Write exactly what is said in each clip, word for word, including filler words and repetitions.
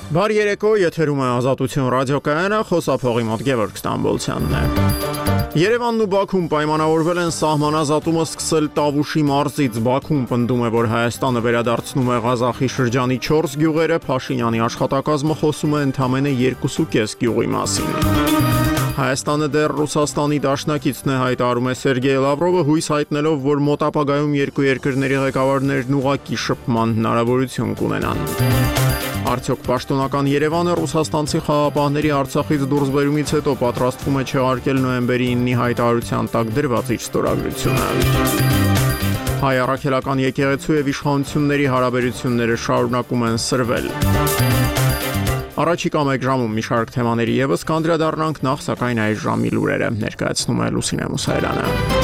Բարի երեկո, եթերում է Ազատություն ռադիոկայանը, խոսափողի մոտ Գևորգ Ստամբոլցյանն է։ Երևանն ու Բաքուն պայմանավորվել են սահմանազատումը սկսել Տավուշի մարզից։ Բաքուն պնդում է, որ Հայաստանը վերադարձնում է Ղազախի շրջանի չորս գյուղերը, Փաշինյանի աշխատակազմը խոսում է ընդամենը երկուսուկես գյուղի մասին։ Հայաստանը դեռ Ռուսաստանի դաշնակիցն է, հայտարարում է Սերգեյ Լավրովը, հույս հայտնելով, որ մոտ ապագայում երկու երկրների ղեկավարներն ուղղակի շփման հնարավորություն կունենան։ Արդյոք պաշտոնական Երևանը ռուսաստանցի խաղապահների Արցախից դուրսբերումից հետո պատրաստվում է չեղարկել նոյեմբերի իննի հայտարարության տակ դրված իր ստորագրությունը։ Հայ առաքելական եկեղեցու եւ իշխանությունների հարաբերությունները շարունակում են սրվել։ Առաջիկա մեկ ժամում մի շարք թեմաների եւս կանդրադառնանք, նախ սակայն այս ժամի լուրերը ներկայացնում է Լուսինե Մուսայելյանը։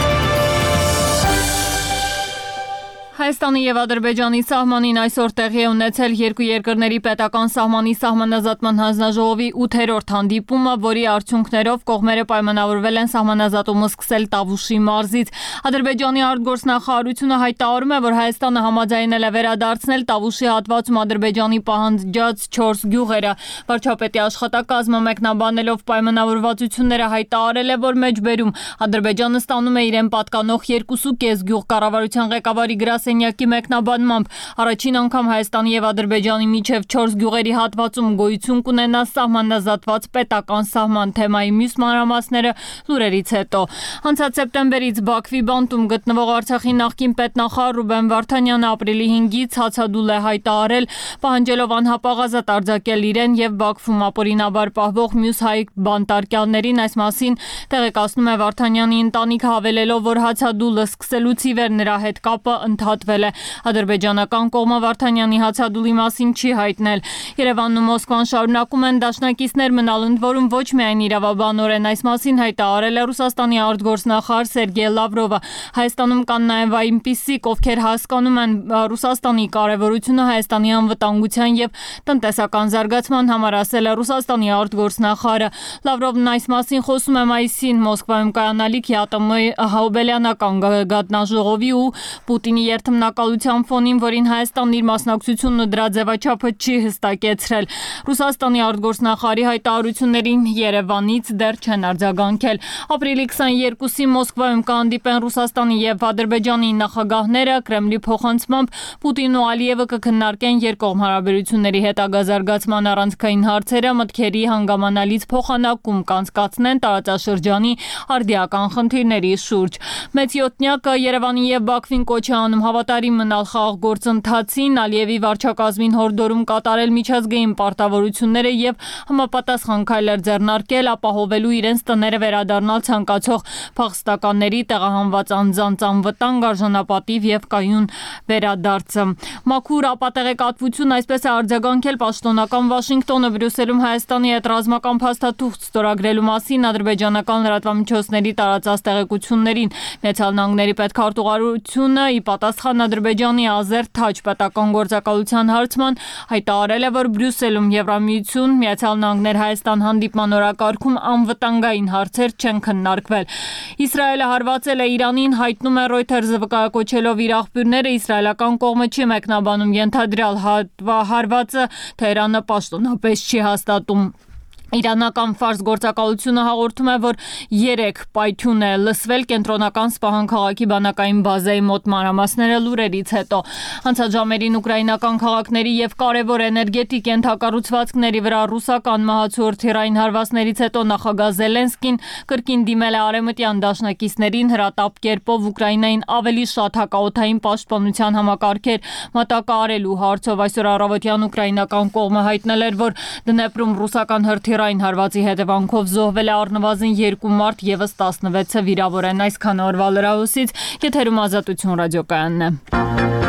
Հայաստանի եւ Ադրբեջանի սահմանին այսօր տեղի է ունեցել երկու երկրների պետական սահմանի սահմանազատման հանձնաժողովի ութերորդ հանդիպումը, որի արդյունքներով կողմերը պայմանավորվել են սահմանազատումը սկսել Տավուշի մարզից։ Ադրբեջանի արտգործնախարարությունը հայտարարում է, որ Հայաստանը համաձայնել է վերադարձնել Տավուշի հատվածում Ադրբեջանի պահանջած չորս գյուղերը։ Վարչապետի աշխատակազմը մեկնաբանելով պայմանավորվածությունները հայտարարել է, որ մեջբերում Ադրբեջանը ստանում է իրեն պատկանող երկուսուկես գյուղ։ Կառավարության ղեկավարի գրասենյակի մեկնաբանմամբ առաջին անգամ Հայաստանի եւ Ադրբեջանի միջև չորս գյուղերի հատվածում գոյություն կունենա սահմանազատված պետական սահման։ Թեմայի մյուս մանրամասները լուրերից հետո։ Անցած սեպտեմբերից Բաքվի բանտում գտնվող Արցախի նախկին պետնախարար Ռուբեն Վարդանյանը ապրիլի հինգից հացադուլ է հայտարարել, պահանջելով անհապաղ ազատ արձակել իրեն եւ Բաքվում ապօրինաբար պահվող մյուս հայ բանտարկյալներին։ Այս մասին տեղեկացնում է Վարդանյանի ընտանիքը, հավելելով, որ հացադուլը սկսելուց ի վեր նրա հետ կապը ընդհատվել է։ Ադրբեջանական կողմը Վարդանյանի հացադուլի մասին չի հայտնել։ Երևանն ու Մոսկվան շարունակում են դաշնակիցներ մնալ, ընդ որում ոչ միայն իրավաբանորեն այս մասին հայտարարել է Ռուսաստանի արտգործնախարար Սերգեյ Լավրովը։ Հայաստանում կան նաև այնպիսիք, ովքեր հասկանում են Ռուսաստանի կարևորությունը Հայաստանի անվտանգության եւ տնտեսական զարգացման համար, ասել է Ռուսաստանի արտգործնախարարը։ Լավրովն այս մասին խոսում է մայիսին Մոսկվայում կայանալիք ԵԱՏՄ Հաուբելյանական գատնաժողովի ու Պուտինի երթմնակալության ֆոնին, որին Հայաստանն իր մասնակցությունն ու դրա ձևաչափը չի հստակեցրել։ Ռուսաստանի արտգործնախարարի հայտարարություններին Երևանից դեռ չեն արձագանքել։ Ապրիլի քսաներկուսին Մոսկվայում կհանդիպեն Ռուսաստանի եւ Ադրբեջանի նախագահները։ Կրեմլի փոխանցմամբ Պուտինն ու Ալիևը կքննարկեն երկկողմ հարաբերությունների հետագա զարգացման առանցքային հարցերը, մտքերի հանգամանալից փոխանակում կանցկացնեն տարածաշրջանի արդիական խնդիրների շուրջ։ Մեծ յոթնյակը Երևանի եւ Բաքվին կոչ է անում հավատարիմ մնալ խաղաղ գործընթացին, Ալիևի վարչակազմին հորդորում կատարել միջազգային պարտավորությունները եւ համապատասխան քայլեր ձեռնարկել, ապահովելու իրենց տները վերադառնալ ցանկացող փախստականների տեղահանված անձանց անվտանգ, արժանապատիվ եւ կայուն վերադարձը։ Մաքուր ապատեղեկատվություն այսպես է արձագանքել պաշտոնական Վաշինգտոնը Բրյուսելում Հայաստանի հետ ռազմական փաստաթուղթ ստորագրելու մասին ադրբեջանական լրատվամիջոցների տարածած տեղեկություններին։ Միացյալ Նահանգների պետքարտուղարությունը ի պատասխան Ադրբեջանի Ազեր-Թաչ պետական գործակալության հարցման հայտարարել է, որ Բրյուսելում Եվրամիություն, Միացյալ Նահանգներ Հայաստան հանդիպման օրակարգում անվտանգային հարցեր չեն քննարկվել։ Իսրայելը հարվածել է Իրանին, հայտնում է Reuters-ը վկայակոչելով իր աղբյուրները, իսրայելական կողմը չի մեկնաբանում ենթադրյալ հարվածը, Թեհրանը պաշտոնապես չի հաստատում։ Իրանական Ֆարս գործակալությունը հաղորդում է, որ երեք պայթյուն է լսվել կենտրոնական Սպահան քաղաքի բանակային բազայի մոտ մանրամասները լուրերից հետո։ Անցած ժամերին ուկրաինական քաղաքների եւ կարևոր էներգետիկ ենթակառուցվածքների վրա ռուսական մահացու-հրթիռային հարվածներից հետո նախագահ Զելենսկին կրկին դիմել է արևմտյան դաշնակիցներին հրատապ կերպով Ուկրաինային ավելի շատ հակաօդային պաշտպանության համակարգեր մատակարարելու հարցով։ Այսօր առավոտյան ուկրաինական կողմը հայտնել էր, որ Դնեպրում ռուսական հրթիռ Այն հարվածի հետևանքով զոհվել է առնվազն երկու մարդ, եւս տասնվեցը վիրավոր են։ Այսքան օրվա լրահոսից, եթերում Ազատություն ռադիոկայանն է։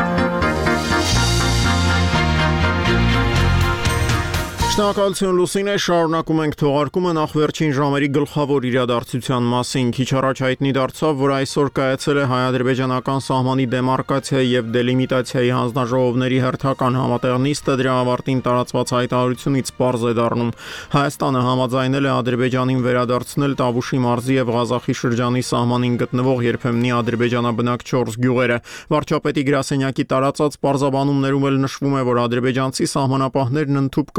Շնորհակալություն Լուսինե, շարունակում ենք թողարկումը նախ վերջին ժամերի գլխավոր իրադարձության մասին։ Քիչ առաջ հայտնի դարձավ, որ այսօր կայացել է հայ-ադրբեջանական սահմանի դեմարկացիայի եւ դելիմիտացիայի հանձնաժողովների հերթական համատեղ նիստը, դրա ավարտին տարածված հայտարարությունից պարզ է դառնում Հայաստանը համաձայնել է Ադրբեջանին վերադարձնել Տավուշի մարզի եւ Ղազախի շրջանի սահմանին գտնվող երբեմնի ադրբեջանաբնակ չորս գյուղերը։ Վարչապետի գրասենյակի տարածած պարզաբանումներում էլ նշվում է, որ ադրբեջանցի սահմանապահներն ընդཐུպ կմոտենան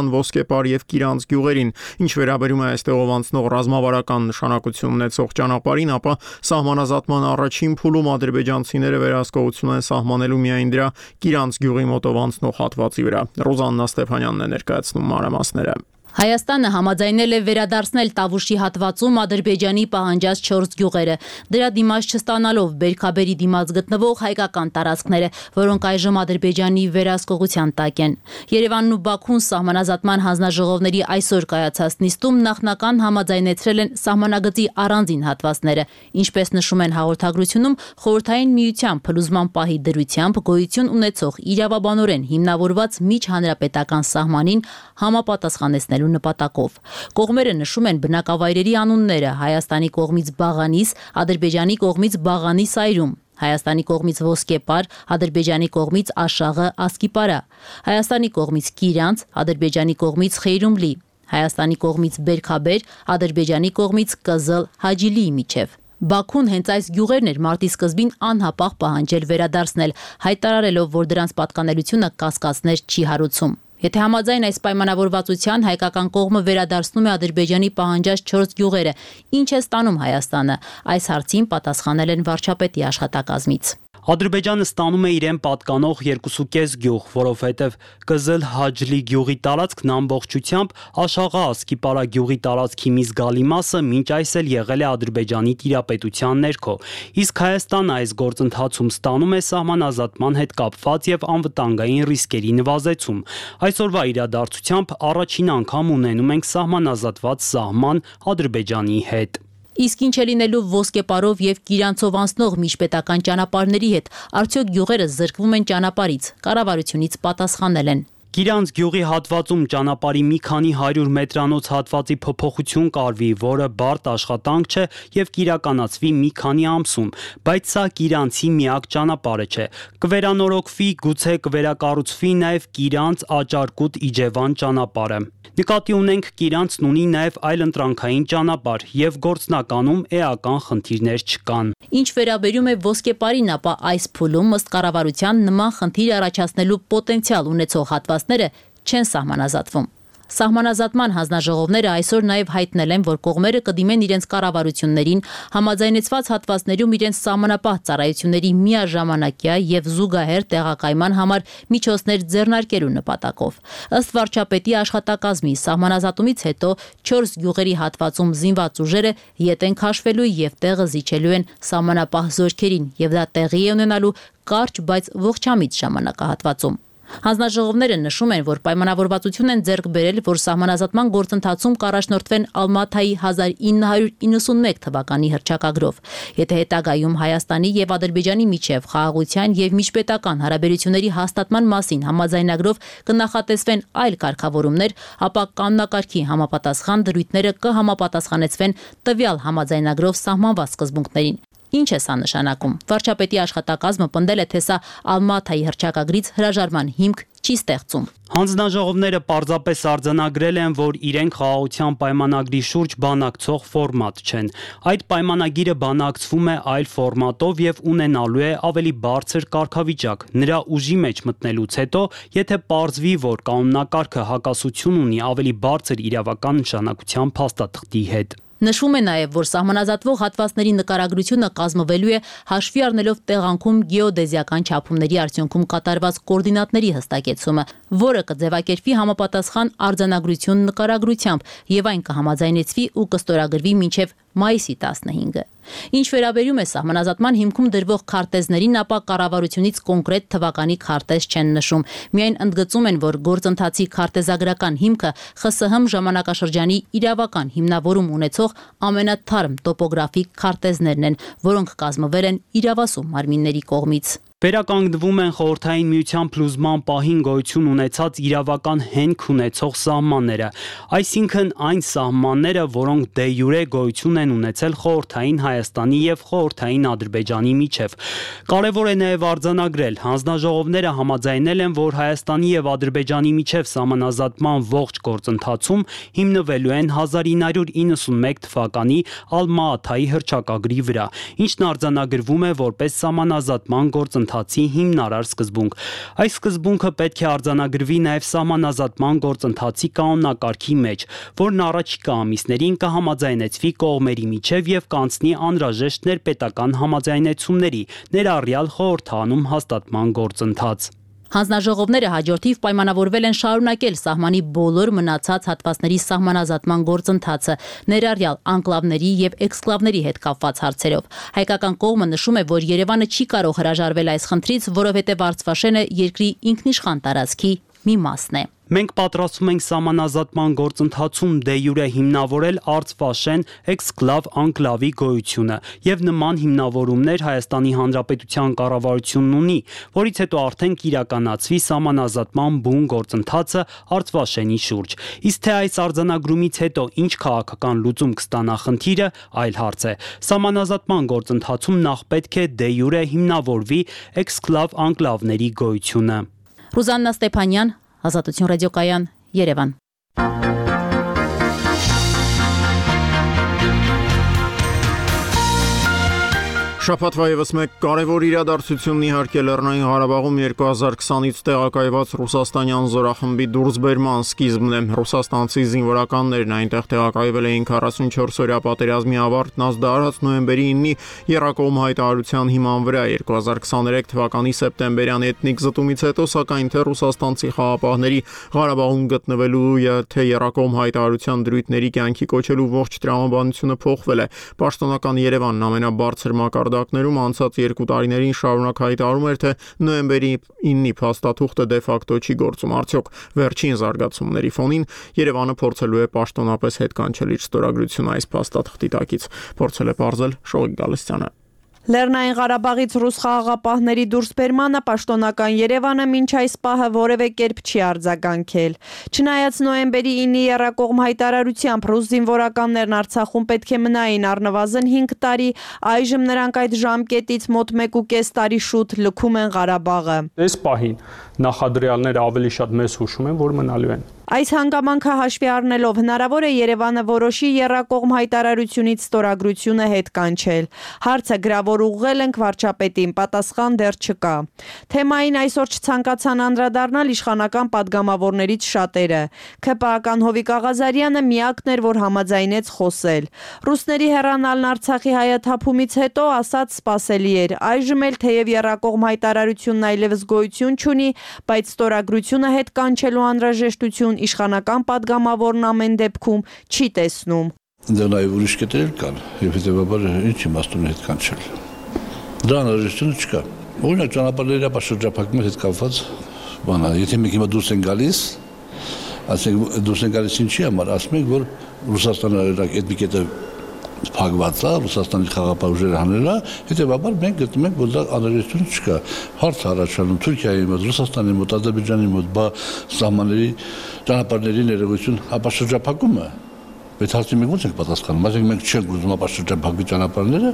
Ադրբեջան, Ոսկեպար եւ Կիրանց գյուղերին։ Ինչ վերաբերում է այստեղով անցնող ռազմավարական նշանակություն ունեցող ճանապարհին, ապա սահմանազատման առաջին փուլում ադրբեջանցիները վերահսկողություն են սահմանելու միայն դրա Կիրանց գյուղի մոտով անցնող հատվածի վրա։ Ռոզաննա Ստեփանյանն է ներկայացնում մանրամասները։ Հայաստանը համաձայնել է վերադարձնել Տավուշի հատվածում Ադրբեջանի պահանջած չորս գյուղերը, դրա դիմաց չստանալով Բերքաբերի դիմաց գտնվող հայկական տարածքները, որոնք այժմ Ադրբեջանի վերահսկողության տակ են։ Երևանն ու Բաքուն սահմանազատման հանձնաժողովների այսօր կայացած նիստում նախնական համաձայնեցրել են սահմանագծի առանձին հատվածները, ինչպես նշում են հաղորդագրությունում, Խորհրդային Միության փլուզման պահի դրությամբ գոյություն ունեցող իրավաբանորեն հիմնավորված միջհանրապետական սահմանին համապատասխանեցնելու նպատակով։ Կողմերը նշում են բնակավայրերի անունները Հայաստանի կողմից Բաղանիս, Ադրբեջանի կողմից Բաղանի Սայրում, Հայաստանի կողմից Ոսկեպար, Ադրբեջանի կողմից Աշաղը, Ասկիպարա, Հայաստանի կողմից Կիրանց, Ադրբեջանի կողմից Խեյրումլի, Հայաստանի կողմից Բերքաբեր, Ադրբեջանի կողմից Կզլ, Հաջիլիի միջև։ Բաքուն հենց այս գյուղերն էր մարտի սկզբին անհապաղ պահանջել վերադարձնել, հայտարարելով, որ դրանց պատկանելությունը կասկածներ չի հարուցում։ Եթե համաձայն այս պայմանավորվածության հայկական կողմը վերադարձնում է Ադրբեջանի պահանջած չորս գյուղերը, ինչ է ստանում Հայաստանը, այս հարցին պատասխանել են վարչապետի աշխատակազմից։ Ադրբեջանը ստանում է իրեն պատկանող երկուսուկես գյուղ, որովհետև Կզլ Հաջլի գյուղի տարածքն ամբողջությամբ Աշաղա Ասկիպարա գյուղի տարածքի մի զգալի մասը մինչ այս էլ եղել է Ադրբեջանի տիրապետության ներքո, իսկ Հայաստանը այս գործընթացում ստանում է սահմանազատման հետ կապված եւ անվտանգային ռիսկերի նվազեցում։ Այսօրվա իրադարձությամբ առաջին անգամ ունենում ենք սահմանազատված սահման Ադրբեջանի հետ։ Իսկ ինչ է լինելու Ոսկեպարով եւ Կիրանցով անցնող միջպետական ճանապարհների հետ, արդյոք գյուղերը զրկվում են ճանապարհից, կառավարությունից պատասխանել են։ Կիրանց գյուղի հատվածում ճանապարհի մի քանի հարյուր մետրանոց հատվածի փոփոխություն կարվի, որը բարդ աշխատանք չէ եւ կիրականացվի մի քանի ամսում, բայց սա Կիրանցի միակ ճանապարհը չէ։ Կվերանորոգվի, գուցե կվերակառուցվի նաեւ Կիրանց Աճարկուտ Իջևան ճանապարհը։ Նկատի ունենք Կիրանցն ունի նաեւ այլընտրանքային ճանապարհ եւ գործնականում էական խնդիրներ չկան։ Ինչ վերաբերում է Ոսկեպարին, ապա այս փուլում ըստ կառավարության նման խնդիր առաջացնելու պոտենցիալ ունեցող հատվածները չեն սահմանազատվում։ Սահմանազատման հանձնաժողովները այսօր նաև հայտնել են, որ կողմերը կդիմեն իրենց կառավարություններին համաձայնեցված հատվածներում իրենց սահմանապահ ծառայությունների միաժամանակյա եւ զուգահեռ տեղակայման համար միջոցներ ձեռնարկելու նպատակով։ Ըստ վարչապետի աշխատակազմի, սահմանազատումից հետո չորս գյուղերի հատվածում զինված ուժերը ետ են քաշվելու եւ տեղը զիջելու են սահմանապահ զորքերին, եւ դա տեղի է ունենալու կարճ, բայց ողջամիտ ժամանակահատվածում։ Հանձնաժողովները նշում են, որ պայմանավորվածություն են ձեռք բերել, որ սահմանազատման գործընթացում կառաջնորդվեն Ալմաթայի հազար ինը հարյուր իննսունմեկ թվականի հռչակագրով։ Եթե հետագայում Հայաստանի եւ Ադրբեջանի միջև խաղաղության եւ միջպետական հարաբերությունների հաստատման մասին համաձայնագրով կնախատեսվեն այլ կարգավորումներ, ապա կանոնակարգի համապատասխան դրույթները կհամապատասխանեցվեն տվյալ համաձայնագրով սահմանված սկզբունքներին։ Ինչ է սա նշանակում։ Վարչապետի աշխատակազմը պնդել է, թե սա Ալմաթայի հռչակագրից հրաժարման հիմք չի ստեղծում։ Հանձնաժողովները պարզապես արձանագրել են, որ իրենք խաղաղության պայմանագրի շուրջ բանակցող ֆորմատ չեն։ Այդ պայմանագիրը բանակցվում է այլ ֆորմատով եւ ունենալու է ավելի բարձր կարգավիճակ։ Նրա ուժի մեջ մտնելուց հետո, եթե պարզվի, որ կանոնակարգը հակասություն ունի ավելի բարձր իրավական նշանակության փաստաթղթի հետ։ Նշվում է նաև, որ սահմանազատվող հատվածների նկարագրությունը կազմվելու է հաշվի առնելով տեղանքում գեոդեզիական չափումների արդյունքում կատարված կոորդինատների հստակեցումը, որը կձևակերպվի համապատասխան արձանագրություն նկարագրությամբ եւ այն կհամաձայնեցվի ու կստորագրվի մինչեւ մայիսի տասնհինգը։ Ինչ վերաբերում է սահմանազատման հիմքում դրվող քարտեզներին, ապա կառավարությունից կոնկրետ թվականի քարտեզ չեն նշում։ Միայն ընդգծում են, որ գործընթացի քարտեզագրական հիմքը ԽՍՀՄ ժամանակաշրջանի իրավական հիմնավորում ունեցող ամենաթարմ տոպոգրաֆիկ քարտեզներն են, որոնք կազմվել են իրավասու մարմինների կողմից։ Վերականգնվում են Խորհրդային Միության փլուզման պահին գոյություն ունեցած իրավական հենք ունեցող սահմանները, այսինքն այն սահմանները, որոնք դե յուրե գոյություն են ունեցել Խորհրդային Հայաստանի եւ Խորհրդային Ադրբեջանի միջև։ Կարևոր է նաեւ արձանագրել, հանձնաժողովները համաձայնել են, որ Հայաստանի եւ Ադրբեջանի միջև սահմանազատման ողջ գործընթացում հիմնվելու են հազար ինը հարյուր իննսունմեկ թվականի Ալմա-Աթայի հռչակագրի վրա, ինչն արձանագրվում է որպես սահմանազատման գործընթաց գործընթացի հիմնարար սկզբունք։ Այս սկզբունքը պետք է արձանագրվի նաև սահմանազատման գործընթացի կանոնակարգի մեջ, որն առաջիկա ամիսներին կհամաձայնեցվի կողմերի միջև եւ կանցնի անհրաժեշտ ներպետական համաձայնեցումների, ներառյալ խորհրդանում հաստատման գործընթաց։ Հանձնաժողովները հաջորդիվ պայմանավորվել են շարունակել սահմանի բոլոր մնացած հատվածների սահմանազատման գործընթացը, ներառյալ անկլավների եւ էքսկլավների հետ կապված հարցերով։ Հայկական կողմը նշում է, որ Երևանը չի կարող հրաժարվել այս խնդրից, որովհետեւ Արցվաշենը երկրի ինքնիշխան տարածքի մի մասն է։ Մենք պատրաստվում ենք սահմանազատման գործընթացում դե յուրե հիմնավորել Արցվաշեն էքսկլավ անկլավի գոյությունը եւ նման հիմնավորումներ Հայաստանի Հանրապետության կառավարությունն ունի, որից հետո արդեն կիրականացվի սահմանազատման բուն գործընթացը Արցվաշենի շուրջ։ Իսկ թե այս արձանագրումից հետո ինչ քաղաքական լուծում կստանա խնդիրը, այլ հարց է։ Սահմանազատման գործընթացում նախ պետք է դե յուրե հիմնավորվի էքսկլավ անկլավների գոյությունը։ Ռուզաննա Ստեփանյան, Ազատություն ռադիոկայան, Երևան։ Շաբաթվա ևս մեկ կարևոր իրադարձությունն իհարկե Լեռնային Ղարաբաղում երկու հազար քսանից տեղակայված ռուսաստանյան զորախմբի դուրսբերման սկիզբն է։ Ռուսաստանցի զինվորականներն այնտեղ տեղակայվել էին քառասունչորս-օրյա պատերազմի ավարտն ազդարած նոյեմբերի իննի եռակողմ հայտարարության հիման վրա երկու հազար քսաներեք թվականի սեպտեմբերյան էթնիկ զտումից հետո, սակայն թե ռուսաստանցի խաղապահների Ղարաբաղում գտնվելու թե եռակողմ հայտարարության դրույթների կյանքի կոչելու ողջ տրամաբանությունը փոխվել է։ Պաշտոնական Երևանն ամենաբարձր մակարդակում ակներում անցած երկու տարիներին շարունակ հայտարարում էր, թե նոյեմբերի իննի փաստաթուղթը դե ֆակտո չի գործում։ Արդյոք վերջին զարգացումների ֆոնին Երևանը փորձելու է պաշտոնապես հետ կանչել իր ստորագրությունը այս փաստաթղթի տակից, փորձել է պարզել Շողիկ Գալստյանը։ Լեռնային Ղարաբաղից ռուս խաղաղապահների դուրսբերմանը պաշտոնական Երևանը մինչ այս պահը որևէ կերպ չի արձագանքել։ Չնայած նոյեմբերի իննի եռակողմ հայտարարությամբ ռուս զինվորականներն Արցախում պետք է մնային առնվազն հինգ տարի, այժմ նրանք այդ ժամկետից մոտ մեկ ու կես տարի շուտ լքում են Ղարաբաղը։ Այս պահին նախադրյալները ավելի շատ մեզ հուշում են, որ մնալու են։ Այս հանգամանքը հաշվի առնելով հնարավոր է Երևանը որոշի եռակողմ հայտարարությունից ստորագրությունը հետ կանչել։ Հարցը գրավոր ուղղել ենք վարչապետին, պատասխան դեռ չկա։ Թեմային այսօր չցանկացան անդրադառնալ իշխանական падգամավորներից շատերը։ ՔՊԱ-ական Հովիկ Աղազարյանը միակն էր, որ համաձայնեց խոսել։ Ռուսների հեռանալն Արցախի հայաթափումից հետո ասաց սպասելի էր։ Այժմ էլ թեև եռակողմ հայտարարությունն այլևս գոյություն չունի, բայց ստորագրությունը հետ կանչելու անհրաժեշտություն իշխանական падգամավորն ամեն դեպքում չի տեսնում։ Դա նաև ուրիշ կետեր կան, եւ հետեւաբար ինչ իմաստուն հետ կանչել։ Դա անհրաժեշտություն չկա։ Օրինակ ճանապարհների ապաշրջափակման հետ կապված բանա, եթե մենք հիմա դուրս են գալիս, ասենք դուրս են գալիս ինչի համար, ասում ենք, որ Ռուսաստանը այդ մի կետը փակված է, Ռուսաստանի խաղապահ ուժերը հանել է, հետեւաբար մենք գտնում ենք, որ դա անհրաժեշտություն չկա։ Հարց առաջանում Թուրքիայի մոտ, Ռուսաստանի մոտ, Ադրբեջանի մոտ, բա սահմանների ճանապարհների ներողություն ապաշրջափակումը։ Բայց հարցին մենք ո՞նց ենք պատասխանում, ասենք մենք չենք ուզում ապաշրջափակվի ճանապարհները,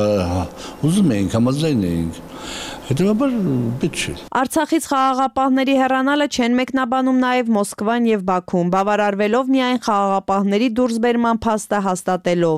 ուզում ենք, համաձայն ենք։ Հետևաբար պետք չէ։ Արցախից խաղաղապահների հեռանալը չեն մեկնաբանում նաև Մոսկվան եւ Բաքուն, բավարարվելով միայն խաղաղապահների դուրսբերման փաստը հաստատելով։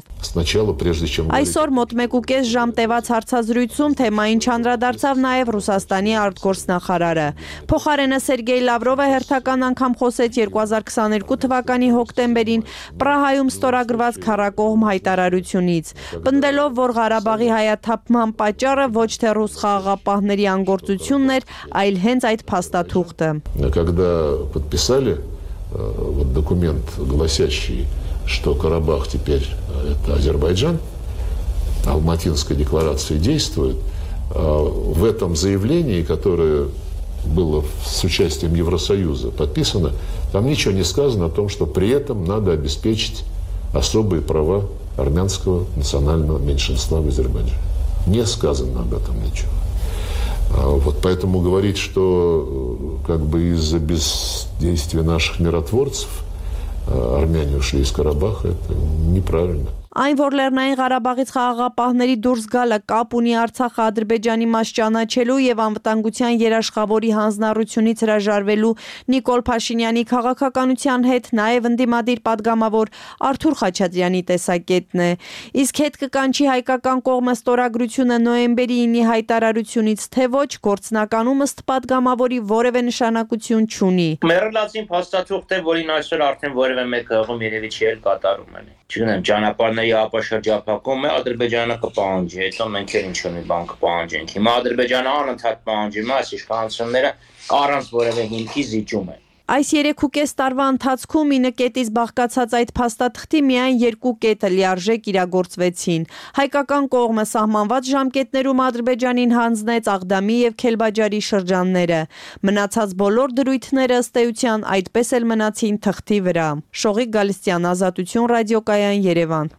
Այսօր մոտ մեկ ու կես ժամ տևած հարցազրույցում թեմային չանդրադարձավ նաև Ռուսաստանի արտգործնախարարը։ Փոխարենը Սերգեյ Լավրովը հերթական անգամ խոսեց երկու հազար քսաներկու թվականի հոկտեմբերին Պրահայում ստորագրված քառակողմ հայտարարությունից, պնդելով, որ Ղարաբաղի հայաթափման պատճառը ոչ թե ռուս խաղաղապահների անգործությունն էր, այլ հենց այդ փաստաթուղթը։ Когда подписали вот документ, гласящий, что Карабах теперь это Азербайджан, Алматинская декларация действует, в этом заявлении, которое было с участием Евросоюза подписано, там ничего не сказано о том, что при этом надо обеспечить особые права армянского национального меньшинства в Азербайджане. Не сказано об этом ничего. Вот поэтому говорить, что как бы из-за бездействия наших миротворцев армяне ушли из Карабаха, это неправильно. Այն, որ Լեռնային Ղարաբաղից խաղաղապահների դուրս գալը կապ ունի Արցախը Ադրբեջանի մաս ճանաչելու եւ անվտանգության երաշխավորի հանձնառությունից հրաժարվելու Նիկոլ Փաշինյանի քաղաքականության հետ նաեւ ընդդիմադիր падգամավոր Արթուր Խաչատրյանի տեսակետն է։ Իսկ հետ կկանչի հայկական կողմը ստորագրությունը նոյեմբերի ինի հայտարարությունից թե ոչ, գործնականում ըստ падգամավորի որևէ նշանակություն չունի։ Մեռելացին փաստաթուղթ է, որին այսօր արդեն որևէ մեկը հողում երևի չի էլ կատարում են։ Չգիտեմ, ճանապարհների ապաշրջափակում է, Ադրբեջանը կպահանջի, հետո մենք էլ ինչ-որ մի բան կպահանջենք։ Հիմա Ադրբեջանը անընդհատ պահանջում է, այս իշխանությունները առանց որևէ հիմքի զիջում են։ Այս երեքուկես տարվա ընթացքում ինը կետից բաղկացած այդ փաստաթղթի միայն երկու կետը լիարժեք իրագործվեցին։ Հայկական կողմը սահմանված ժամկետներում Ադրբեջանին հանձնեց Աղդամի եւ Քելբաջարի շրջանները։ Մնացած բոլոր դրույթները ըստ էության այդպես էլ մնացին թղթի վրա։ Շողիկ Գալստյան, Ազատություն ռադիոկայան, Երևան։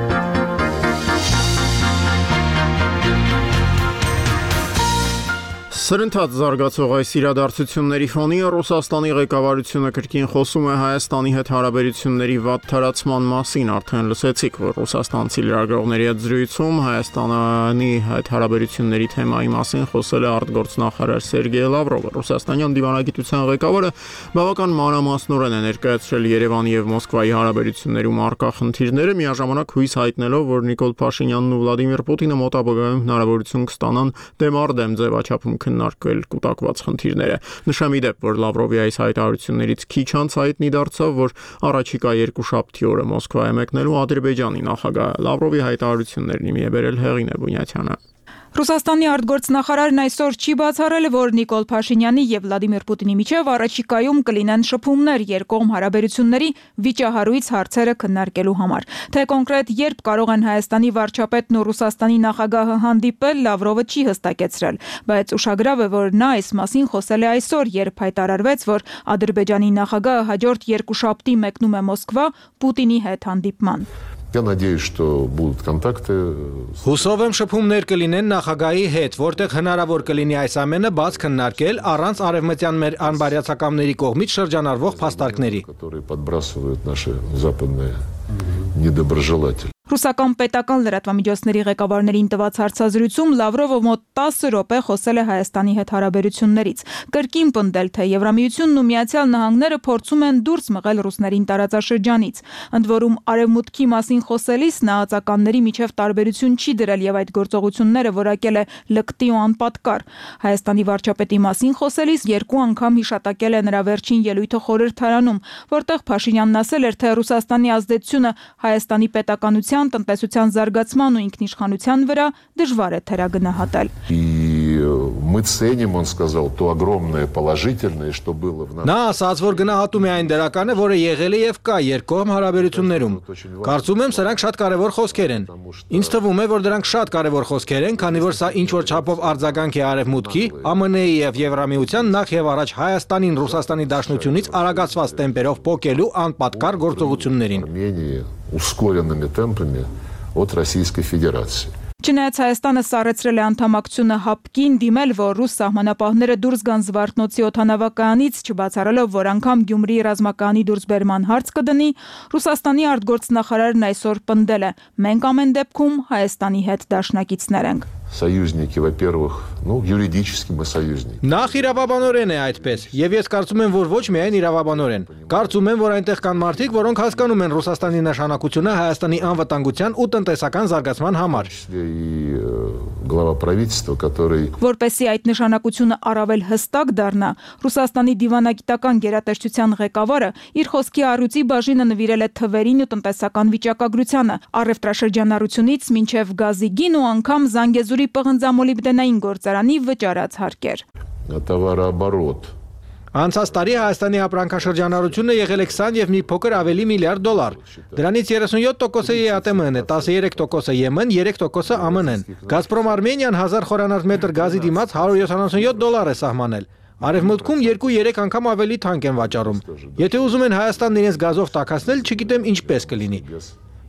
Սրընթաց զարգացող այս իրադարձությունների ֆոնին Ռուսաստանի ղեկավարությունը կրկին խոսում է Հայաստանի հետ հարաբերությունների վատ թարացման մասին, արդեն լսեցիք, որ ռուսաստանցի լրագրողների հետ զրույցում Հայաստանի հետ հարաբերությունների թեմայի մասին խոսել է արտգործնախարար Սերգեյ Լավրովը։ Ռուսաստանյան դիվանագիտության ղեկավարը բավական մանրամասնորեն է ներկայացրել Երևանի եւ Մոսկվայի հարաբերություններում առկա խնդիրները, միաժամանակ հույս հայտնելով, որ Նիկոլ Փաշինյանն ու Վլադիմիր Պուտինը մոտ ապագայում հնարավորություն կստանան դեմարդեմ ձևաչափում քննարկել կուտակված խնդիրները։ Նշեմ ի դեպ, որ Լավրովի այս հայտարարություններից քիչ անց հայտնի դարձավ, որ առաջիկա երկուշաբթի օրը Մոսկվա է մեկնելու Ադրբեջանի նախագահ։ Լավրովի հայտարարություններն իմի է բերել Հեղինե Բունյաթյանը։ Ռուսաստանի արտգործնախարարն այսօր չի բացառել, որ Նիկոլ Փաշինյանի եւ Վլադիմիր Պուտինի միջև առաջիկայում կլինեն շփումներ երկկողմ հարաբերությունների վիճահարույց հարցերը քննարկելու համար։ Թե կոնկրետ երբ կարող են Հայաստանի վարչապետն ու Ռուսաստանի նախագահը հանդիպել, Լավրովը չի հստակեցրել, բայց ուշագրավ է, որ նա այս մասին խոսել է այսօր, երբ հայտարարվեց, որ Ադրբեջանի նախագահը հաջորդ երկուշաբթի մեկնում է Մոսկվա Պուտինի հետ հանդիպման։ Я надеюсь, что будут контакты. Հուսով եմ շփումներ կլինեն նախագահի հետ, որտեղ հնարավոր կլինի այս ամենը բաց քննարկել առանց արևմտյան մեր անբարյացակամների կողմից շրջանառվող փաստարկների, которые подбрасывают наши западные недоброжелатели. Ռուսական պետական լրատվամիջոցների ղեկավարներին տված հարցազրույցում Լավրովը մոտ տասը րոպե խոսել է Հայաստանի հետ հարաբերություններից։ Կրկին պնդել, թե Եվրամիությունն ու Միացյալ Նահանգները փորձում են դուրս մղել ռուսներին տարածաշրջանից։ Ընդ որում արևմուտքի մասին խոսելիս նա ածականների միջև տարբերություն չի դրել եւ այդ գործողությունները որակել է լկտի ու անպատկար։ Հայաստանի վարչապետի մասին խոսելիս երկու անգամ հիշատակել է նրա վերջին ելույթը խորհրդարանում, որտեղ Փաշինյանն ասել էր, թե Ռուսաստանի ազդեցությունը Հայաստանի պետականության տնտեսության զարգացման ու ինքնիշխանության վրա դժվար է թերագնահատել։ Мы ценим, он сказал, то огромное положительное, что было в нас. Նա ասաց, որ գնահատում է այն դրականը, որը եղել է եւ կա երկկողմ հարաբերություններում։ Կարծում եմ, սրանք շատ կարեւոր խոսքեր են։ Ինձ թվում է, որ դրանք շատ կարեւոր խոսքեր են, քանի որ սա ինչ որ չափով արձագանք է արևմուտքի, ԱՄՆ-ի եւ Եվրամիության նախ եւ առաջ Հայաստանին Ռուսաստանի դաշնությունից արագացված տեմպերով փոկելու անպատկար գործողություններին։ Ускоренными темпами от Российской Федерации. Չնայած Հայաստանը սառեցրել է անդամակցությունը հապկին, դիմել, որ ռուս սահմանապահները դուրս գան Զվարթնոցի օդանավակայանից, չբացառելով, որ անգամ Գյումրիի ռազմակայանի դուրսբերման հարց կդնի, Ռուսաստանի արտգործնախարարն այսօր պնդել է. մենք ամեն դեպքում Հայաստանի հետ դաշնակիցներ ենք։ Союзники, во-первых, ну, юридически мы союзники. Նախ իրավաբանորեն է այդպես, եւ ես կարծում եմ, որ ոչ միայն իրավաբանորեն։ Կարծում եմ, որ այնտեղ կան մարդիկ, որոնք հասկանում են Ռուսաստանի նշանակությունը Հայաստանի անվտանգության ու տնտեսական զարգացման համար։ Глава правительства, который Որպեսզի այդ նշանակությունը առավել հստակ դառնա, Ռուսաստանի դիվանագիտական գերատեսչության ղեկավարը իր խոսքի առույցի բաժինը նվիրել է թվերին ու տնտեսական վիճակագրությանը, առևտրաշրջանառությունից մինչև գազի գին ու անգամ Զանգեզուրի պղնձամոլիբդենային գործարանի վճարած հարկեր։ Товарооборот. Անցած տարի Հայաստանի ապրանքաշրջանառությունը եղել է քսան եւ մի փոքր ավելի միլիարդ դոլար։ Դրանից երեսունյոթ տոկոսը ԵԱՏՄ-ն է, տասներեք տոկոսը ԵՄ-ն, երեք տոկոսը ԱՄՆ-ն։ Գազպրոմ Արմենիան հազար խորանարդ մետր գազի դիմաց հարյուր յոթանասունյոթ դոլար է սահմանել։ Արևմուտքում երկու-երեք անգամ ավելի թանկ են վաճառում։ Եթե ուզում են Հայաստանն իրենց գազով տաքացնել, չգիտեմ ինչպես կլինի։